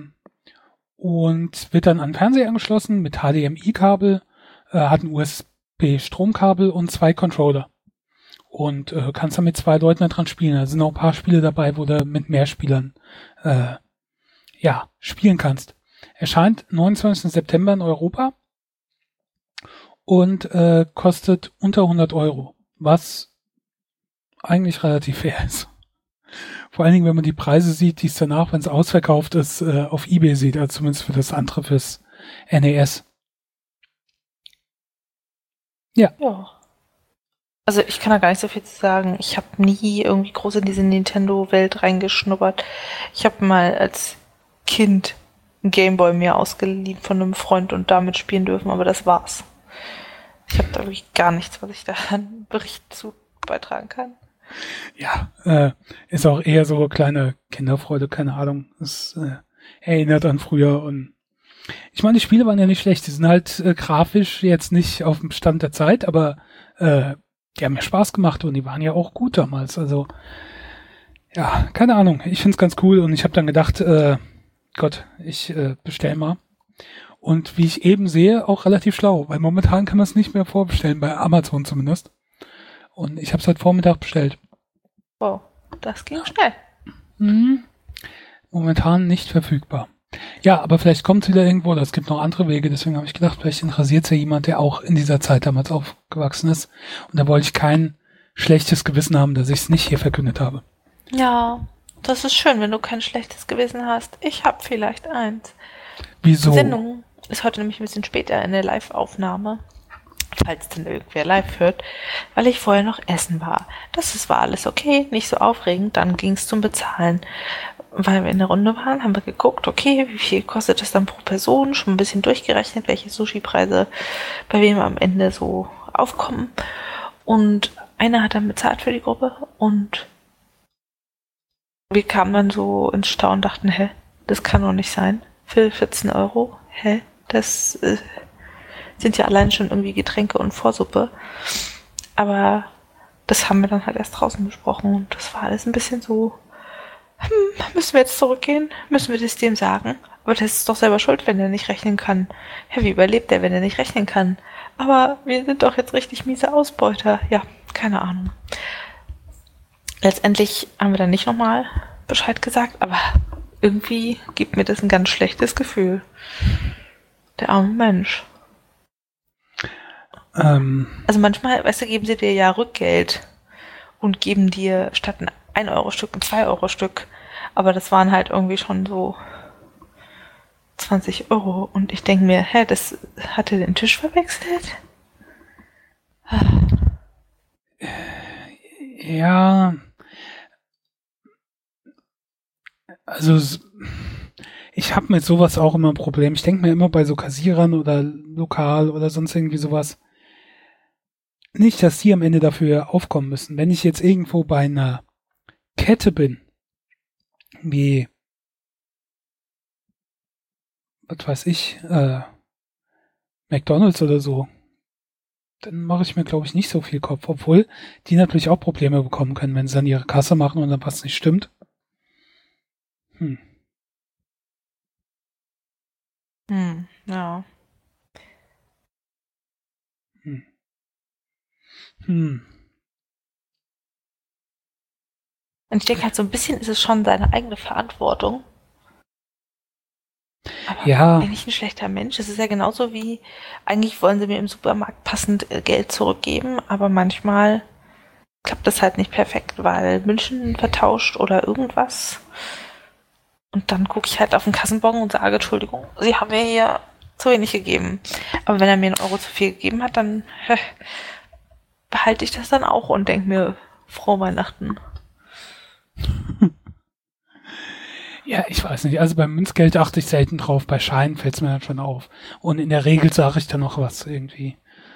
Und wird dann an den Fernseher angeschlossen mit HDMI-Kabel, hat ein USB-Stromkabel und 2 Controller. Und kannst dann mit 2 Leuten dran spielen. Da sind auch ein paar Spiele dabei, wo du mit mehr Spielern spielen kannst. Erscheint 29. September in Europa und kostet unter 100 €, was eigentlich relativ fair ist. Vor allen Dingen, wenn man die Preise sieht, die es danach, wenn es ausverkauft ist, auf eBay sieht, also zumindest für das andere, fürs NES. Ja. Also ich kann da gar nicht so viel zu sagen. Ich habe nie irgendwie groß in diese Nintendo-Welt reingeschnuppert. Ich habe mal als Kind einen Gameboy mir ausgeliehen von einem Freund und damit spielen dürfen, aber das war's. Ich habe da wirklich gar nichts, was ich da an Bericht zu beitragen kann. Ja, ist auch eher so kleine Kinderfreude, keine Ahnung. Es erinnert an früher, und ich meine, die Spiele waren ja nicht schlecht. Die sind halt grafisch jetzt nicht auf dem Stand der Zeit, aber die haben mir Spaß gemacht und die waren ja auch gut damals. Also ja, keine Ahnung. Ich find's ganz cool, und ich habe dann gedacht, Gott, ich bestell mal. Und wie ich eben sehe, auch relativ schlau, weil momentan kann man es nicht mehr vorbestellen, bei Amazon zumindest. Und ich habe es heute Vormittag bestellt. Wow, das ging schnell. momentan nicht verfügbar. Ja, aber vielleicht kommt es wieder irgendwo, oder es gibt noch andere Wege, deswegen habe ich gedacht, vielleicht interessiert es ja jemand, der auch in dieser Zeit damals aufgewachsen ist. Und da wollte ich kein schlechtes Gewissen haben, dass ich es nicht hier verkündet habe. Ja, das ist schön, wenn du kein schlechtes Gewissen hast. Ich habe vielleicht eins. Wieso? Die Sendung ist heute nämlich ein bisschen später in der Live-Aufnahme, falls denn irgendwer live hört, weil ich vorher noch essen war. War alles okay, nicht so aufregend. Dann ging es zum Bezahlen. Weil wir in der Runde waren, haben wir geguckt, okay, wie viel kostet das dann pro Person? Schon ein bisschen durchgerechnet, welche Sushi-Preise bei wem am Ende so aufkommen. Und einer hat dann bezahlt für die Gruppe und wir kamen dann so ins Staunen und dachten, das kann doch nicht sein. Für 14 €, das sind ja allein schon irgendwie Getränke und Vorsuppe. Aber das haben wir dann halt erst draußen besprochen und das war alles ein bisschen so, müssen wir jetzt zurückgehen? Müssen wir das dem sagen? Aber das ist doch selber schuld, wenn er nicht rechnen kann. Wie überlebt er, wenn er nicht rechnen kann? Aber wir sind doch jetzt richtig miese Ausbeuter. Ja, keine Ahnung. Letztendlich haben wir dann nicht nochmal Bescheid gesagt, aber irgendwie gibt mir das ein ganz schlechtes Gefühl. Der arme Mensch. Also manchmal, weißt du, geben sie dir ja Rückgeld und geben dir statt ein 1-Euro-Stück ein 2-Euro-Stück. Aber das waren halt irgendwie schon so 20 € und ich denke mir, das hat er den Tisch verwechselt? Ja, also ich habe mit sowas auch immer ein Problem. Ich denke mir immer bei so Kassierern oder Lokal oder sonst irgendwie sowas, nicht, dass die am Ende dafür aufkommen müssen. Wenn ich jetzt irgendwo bei einer Kette bin, wie, was weiß ich, McDonald's oder so, dann mache ich mir, glaube ich, nicht so viel Kopf, obwohl die natürlich auch Probleme bekommen können, wenn sie dann ihre Kasse machen und dann was nicht stimmt. Ja. Und ich denke halt, so ein bisschen ist es schon seine eigene Verantwortung. Aber ja. bin ich ein schlechter Mensch? Es ist ja genauso wie, eigentlich wollen sie mir im Supermarkt passend Geld zurückgeben, aber manchmal klappt das halt nicht perfekt, weil München vertauscht oder irgendwas. Und dann gucke ich halt auf den Kassenbon und sage, Entschuldigung, Sie haben mir hier zu wenig gegeben. Aber wenn er mir 1 Euro zu viel gegeben hat, dann behalte ich das dann auch und denke mir, frohe Weihnachten. Ja, ich weiß nicht. Also beim Münzgeld achte ich selten drauf. Bei Scheinen fällt es mir dann schon auf. Und in der Regel sage ich dann noch was irgendwie.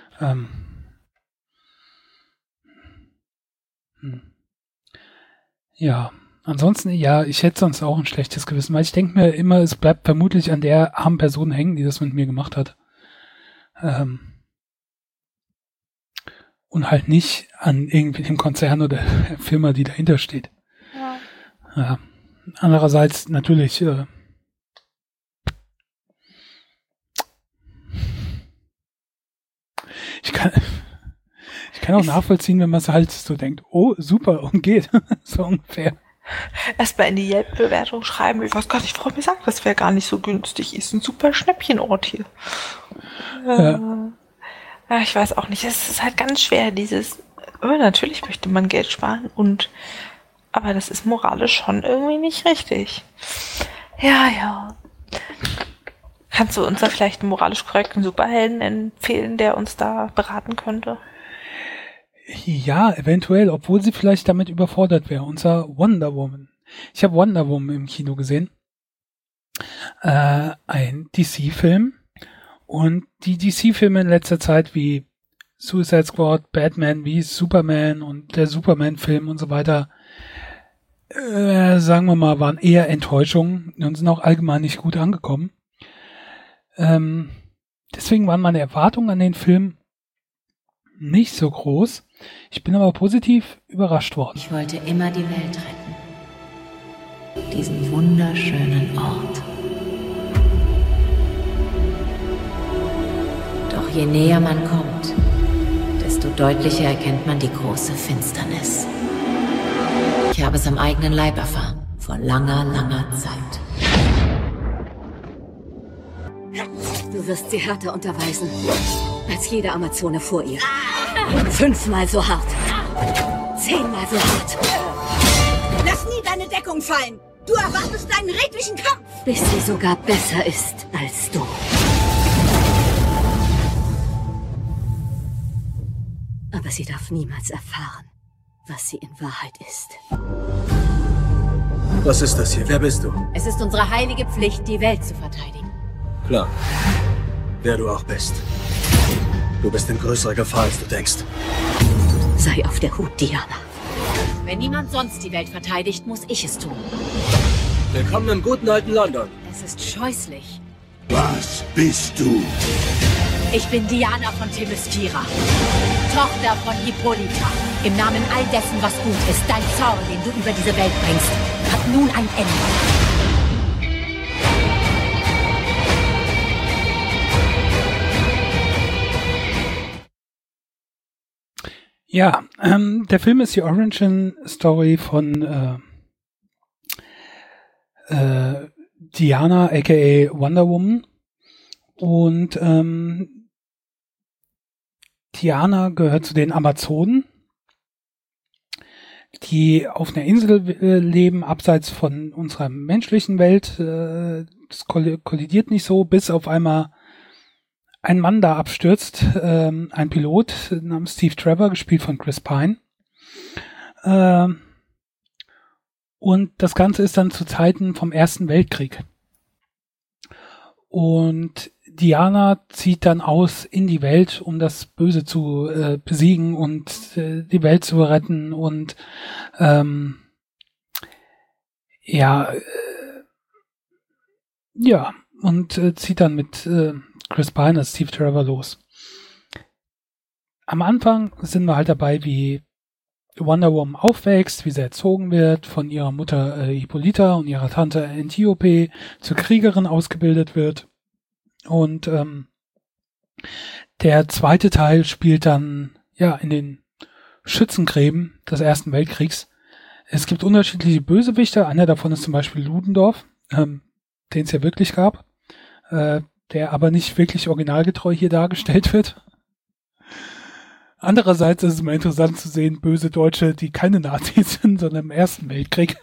Ja, ansonsten, ja, ich hätte sonst auch ein schlechtes Gewissen, weil ich denke mir immer, es bleibt vermutlich an der armen Person hängen, die das mit mir gemacht hat. Und halt nicht an irgendwie dem Konzern oder der Firma, die dahinter steht. Ja. Andererseits natürlich ich kann auch nachvollziehen, wenn man es halt so denkt, oh, super, und geht. So ungefähr. Erstmal in die Yelp-Bewertung schreiben, ich weiß gar nicht, warum mir sagt, das wäre gar nicht so günstig. Ist ein super Schnäppchenort hier. Ja, ich weiß auch nicht. Es ist halt ganz schwer, natürlich möchte man Geld sparen aber das ist moralisch schon irgendwie nicht richtig. Ja. Kannst du uns da vielleicht einen moralisch korrekten Superhelden empfehlen, der uns da beraten könnte? Ja, eventuell, obwohl sie vielleicht damit überfordert wäre. Unser Wonder Woman. Ich habe Wonder Woman im Kino gesehen. Ein DC-Film. Und die DC-Filme in letzter Zeit wie Suicide Squad, Batman, wie Superman und der Superman-Film und so weiter, sagen wir mal, waren eher Enttäuschungen und sind auch allgemein nicht gut angekommen. Deswegen waren meine Erwartungen an den Film nicht so groß. Ich bin aber positiv überrascht worden. Ich wollte immer die Welt retten. Diesen wunderschönen Ort. Doch je näher man kommt, desto deutlicher erkennt man die große Finsternis. Ich habe es am eigenen Leib erfahren. Vor langer, langer Zeit. Du wirst sie härter unterweisen als jede Amazone vor ihr. 5-mal so hart. 10-mal so hart. Lass nie deine Deckung fallen. Du erwartest einen redlichen Kampf. Bis sie sogar besser ist als du. Aber sie darf niemals erfahren, was sie in Wahrheit ist. Was ist das hier? Wer bist du? Es ist unsere heilige Pflicht, die Welt zu verteidigen. Klar. Wer du auch bist. Du bist in größerer Gefahr, als du denkst. Sei auf der Hut, Diana. Wenn niemand sonst die Welt verteidigt, muss ich es tun. Willkommen im guten alten London. Es ist scheußlich. Was bist du? Ich bin Diana von Themyscira, Tochter von Hippolyta. Im Namen all dessen, was gut ist, dein Zorn, den du über diese Welt bringst, hat nun ein Ende. Ja, der Film ist die Origin Story von Diana, aka Wonder Woman. Und Diana gehört zu den Amazonen, die auf einer Insel leben, abseits von unserer menschlichen Welt. Das kollidiert nicht so, bis auf einmal ein Mann da abstürzt, ein Pilot namens Steve Trevor, gespielt von Chris Pine. Und das Ganze ist dann zu Zeiten vom Ersten Weltkrieg. Und Diana zieht dann aus in die Welt, um das Böse zu besiegen und die Welt zu retten und zieht dann mit Chris Pine als Steve Trevor los. Am Anfang sind wir halt dabei, wie Wonder Woman aufwächst, wie sie erzogen wird, von ihrer Mutter Hippolyta und ihrer Tante Antiope zur Kriegerin ausgebildet wird. Und der zweite Teil spielt dann in den Schützengräben des Ersten Weltkriegs. Es gibt unterschiedliche Bösewichte. Einer davon ist zum Beispiel Ludendorff, den es ja wirklich gab, der aber nicht wirklich originalgetreu hier dargestellt wird. Andererseits ist es immer interessant zu sehen, böse Deutsche, die keine Nazis sind, sondern im Ersten Weltkrieg.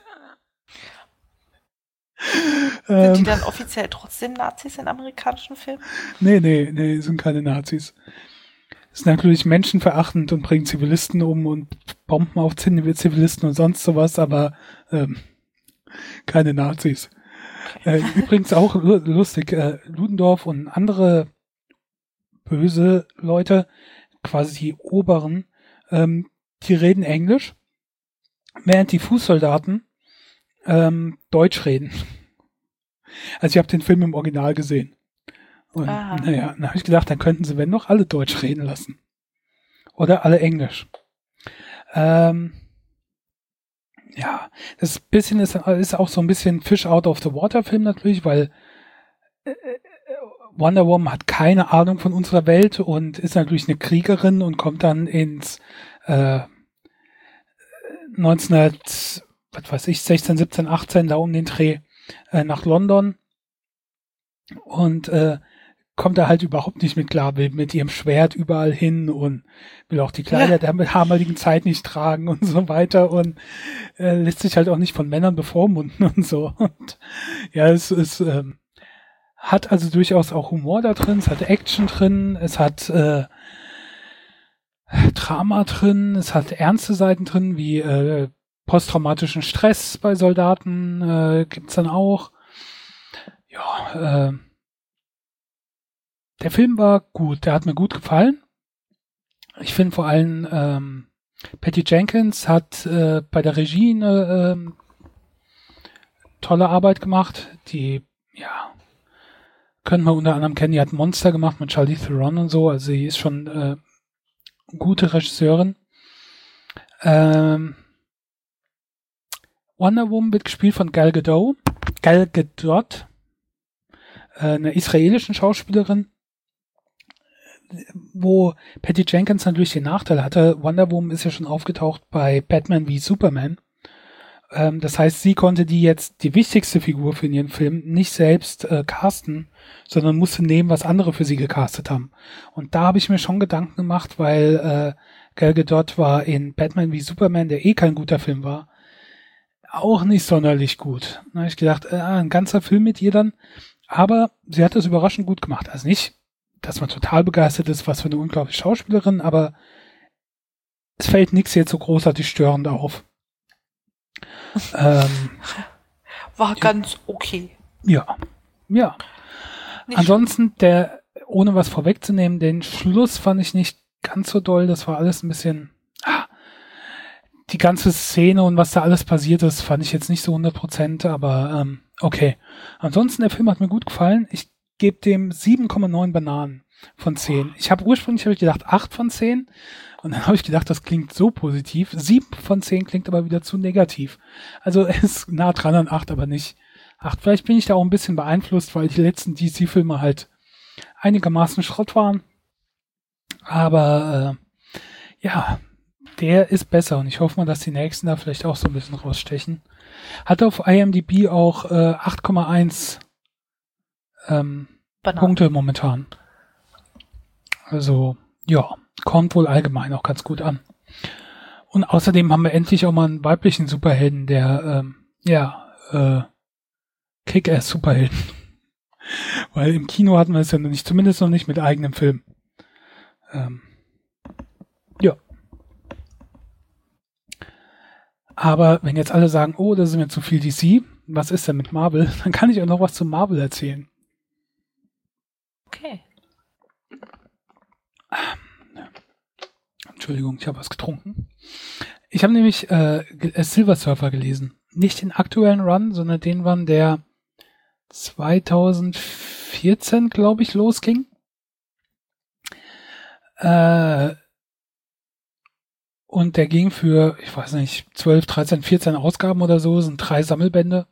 Sind die dann offiziell trotzdem Nazis in amerikanischen Filmen? Nee, sind keine Nazis. Ist natürlich menschenverachtend und bringen Zivilisten um und Bomben auf Zivilisten und sonst sowas, aber keine Nazis. Übrigens auch lustig, Ludendorff und andere böse Leute, quasi die Oberen, die reden Englisch, während die Fußsoldaten Deutsch reden. Also ich habe den Film im Original gesehen. Und dann habe ich gedacht, dann könnten sie, wenn noch, alle Deutsch reden lassen. Oder alle Englisch. Das bisschen ist auch so ein bisschen Fish out of the water Film natürlich, weil Wonder Woman hat keine Ahnung von unserer Welt und ist natürlich eine Kriegerin und kommt dann ins 16, 17, 18, da um den Dreh nach London und kommt da halt überhaupt nicht mit klar, will mit ihrem Schwert überall hin und will auch die Kleider der damaligen Zeit nicht tragen und so weiter und lässt sich halt auch nicht von Männern bevormunden und so. Und es hat also durchaus auch Humor da drin, es hat Action drin, es hat Drama drin, es hat ernste Seiten drin, wie posttraumatischen Stress bei Soldaten gibt's dann auch. Der Film war gut, der hat mir gut gefallen. Ich finde vor allem Patty Jenkins hat bei der Regie eine tolle Arbeit gemacht. Die, können wir unter anderem kennen, die hat Monster gemacht mit Charlize Theron und so, also sie ist schon eine gute Regisseurin. Wonder Woman wird gespielt von Gal Gadot, einer israelischen Schauspielerin, wo Patty Jenkins natürlich den Nachteil hatte. Wonder Woman ist ja schon aufgetaucht bei Batman wie Superman. Das heißt, sie konnte die wichtigste Figur für ihren Film nicht selbst casten, sondern musste nehmen, was andere für sie gecastet haben. Und da habe ich mir schon Gedanken gemacht, weil Gal Gadot war in Batman wie Superman, der kein guter Film war, auch nicht sonderlich gut. Da habe ich gedacht, ein ganzer Film mit ihr dann. Aber sie hat das überraschend gut gemacht. Also nicht, dass man total begeistert ist, was für eine unglaubliche Schauspielerin, aber es fällt nichts jetzt so großartig störend auf. War ganz okay. Ja. Nicht ansonsten, ohne was vorwegzunehmen, den Schluss fand ich nicht ganz so doll. Das war alles ein bisschen, die ganze Szene und was da alles passiert ist, fand ich jetzt nicht so 100%, aber okay. Ansonsten, der Film hat mir gut gefallen. Ich gebe dem 7,9 Bananen von 10. Ursprünglich habe ich gedacht 8 von 10. Und dann habe ich gedacht, das klingt so positiv. 7 von 10 klingt aber wieder zu negativ. Also es ist nah dran an 8, aber nicht 8. Vielleicht bin ich da auch ein bisschen beeinflusst, weil die letzten DC-Filme halt einigermaßen Schrott waren. Aber der ist besser. Und ich hoffe mal, dass die nächsten da vielleicht auch so ein bisschen rausstechen. Hat auf IMDb auch 8,1 Punkte momentan. Also, kommt wohl allgemein auch ganz gut an. Und außerdem haben wir endlich auch mal einen weiblichen Superhelden, der, Kick-Ass-Superhelden. Weil im Kino hatten wir es ja noch nicht, zumindest noch nicht mit eigenem Film. Aber wenn jetzt alle sagen, oh, das ist mir zu viel DC, was ist denn mit Marvel? Dann kann ich auch noch was zu Marvel erzählen. Okay. Entschuldigung, ich habe was getrunken. Ich habe nämlich Silver Surfer gelesen. Nicht den aktuellen Run, sondern den Run, der 2014, glaube ich, losging. Und der ging für, ich weiß nicht, 12, 13, 14 Ausgaben oder so, sind 3 Sammelbände.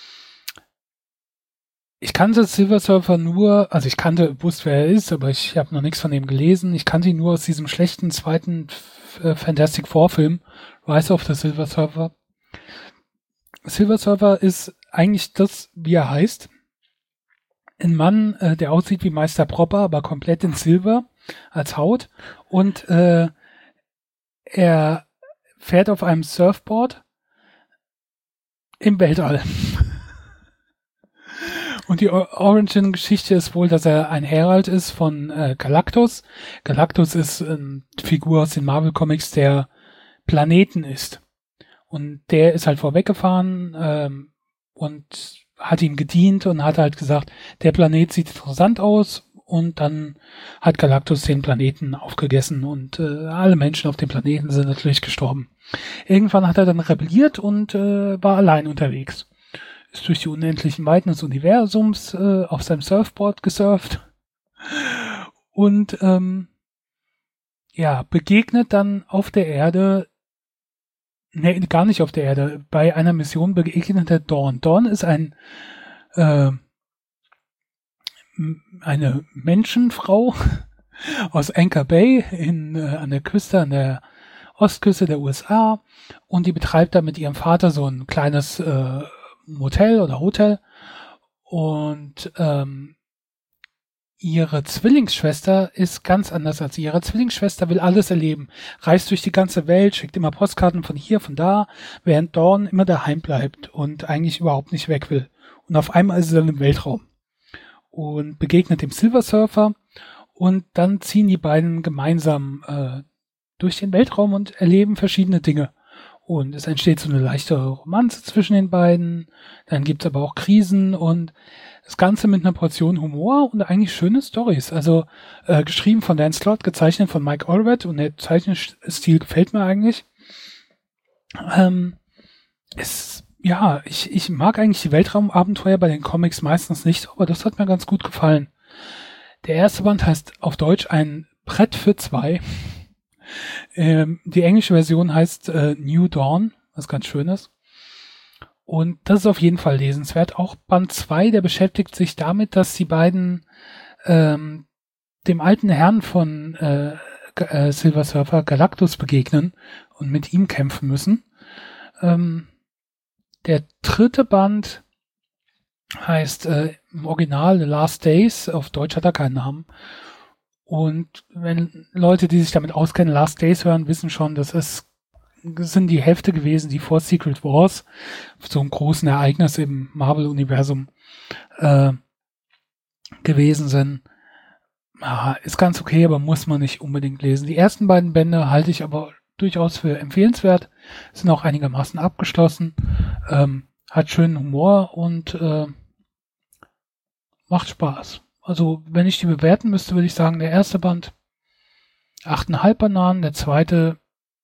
Ich kannte Silver Surfer nur, also ich wusste, wer er ist, aber ich habe noch nichts von ihm gelesen. Ich kannte ihn nur aus diesem schlechten zweiten Fantastic Four Film, Rise of the Silver Surfer. Silver Surfer ist eigentlich das, wie er heißt. Ein Mann, der aussieht wie Meister Propper, aber komplett in Silber als Haut. Und er fährt auf einem Surfboard im Weltall. Und die Origin-Geschichte ist wohl, dass er ein Herald ist von Galactus. Galactus ist eine Figur aus den Marvel-Comics, der Planeten ist. Und der ist halt vorweggefahren und hat ihm gedient und hat halt gesagt, der Planet sieht interessant aus. Und dann hat Galactus den Planeten aufgegessen und alle Menschen auf dem Planeten sind natürlich gestorben. Irgendwann hat er dann rebelliert und war allein unterwegs. Ist durch die unendlichen Weiten des Universums auf seinem Surfboard gesurft und begegnet dann auf der Erde, gar nicht auf der Erde, bei einer Mission begegnet er Dawn. Dawn ist eine Menschenfrau aus Anchor Bay an der Küste, an der Ostküste der USA, und die betreibt da mit ihrem Vater so ein kleines Motel oder Hotel, und ihre Zwillingsschwester ist ganz anders als sie. Ihre Zwillingsschwester will alles erleben, reist durch die ganze Welt, schickt immer Postkarten von hier, von da, während Dawn immer daheim bleibt und eigentlich überhaupt nicht weg will. Und auf einmal ist sie dann im Weltraum und begegnet dem Silver Surfer, und dann ziehen die beiden gemeinsam durch den Weltraum und erleben verschiedene Dinge. Und es entsteht so eine leichte Romanze zwischen den beiden, dann gibt's aber auch Krisen und das Ganze mit einer Portion Humor und eigentlich schöne Storys. Also geschrieben von Dan Slott, gezeichnet von Mike Allred, und der Zeichenstil gefällt mir eigentlich. Ich mag eigentlich die Weltraumabenteuer bei den Comics meistens nicht, aber das hat mir ganz gut gefallen. Der erste Band heißt auf Deutsch Ein Brett für zwei. Die englische Version heißt New Dawn, was ganz schön ist. Und das ist auf jeden Fall lesenswert. Auch Band 2, der beschäftigt sich damit, dass die beiden dem alten Herrn von Silver Surfer, Galactus, begegnen und mit ihm kämpfen müssen. Der 3. Band heißt im Original The Last Days, auf Deutsch hat er keinen Namen. Und wenn Leute, die sich damit auskennen, Last Days hören, wissen schon, das sind die Hefte gewesen, die vor Secret Wars, so einem großen Ereignis im Marvel-Universum gewesen sind. Ja, ist ganz okay, aber muss man nicht unbedingt lesen. Die ersten beiden Bände halte ich aber durchaus für empfehlenswert, sind auch einigermaßen abgeschlossen, hat schönen Humor und macht Spaß. Also, wenn ich die bewerten müsste, würde ich sagen, der erste Band 8,5 Bananen, der zweite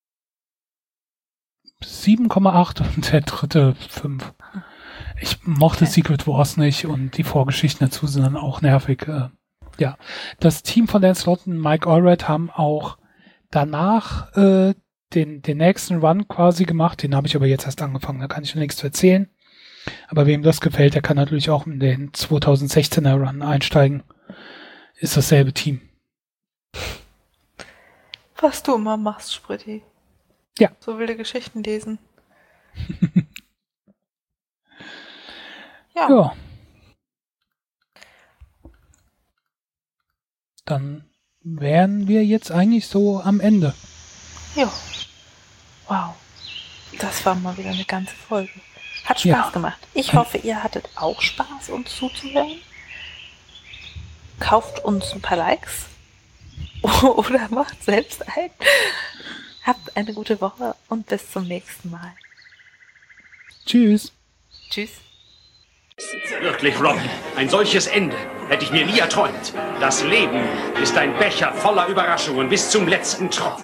7,8 und der dritte 5. Ich mochte Secret Wars nicht und die Vorgeschichten dazu sind dann auch nervig. Ja, das Team von Dan Slott und Mike Allred haben auch danach den nächsten Run quasi gemacht. Den habe ich aber jetzt erst angefangen, da kann ich noch nichts zu erzählen. Aber wem das gefällt, der kann natürlich auch in den 2016er Run einsteigen. Ist dasselbe Team. Was du immer machst, Spritti. Ja. So wilde Geschichten lesen. Ja. Dann wären wir jetzt eigentlich so am Ende. Ja. Wow. Das war mal wieder eine ganze Folge. Hat Spaß gemacht. Ich hoffe, ihr hattet auch Spaß, uns zuzuhören. Kauft uns ein paar Likes. Oder macht selbst ein. Habt eine gute Woche und bis zum nächsten Mal. Tschüss. Tschüss. Wirklich, Robin, ein solches Ende hätte ich mir nie erträumt. Das Leben ist ein Becher voller Überraschungen bis zum letzten Tropfen.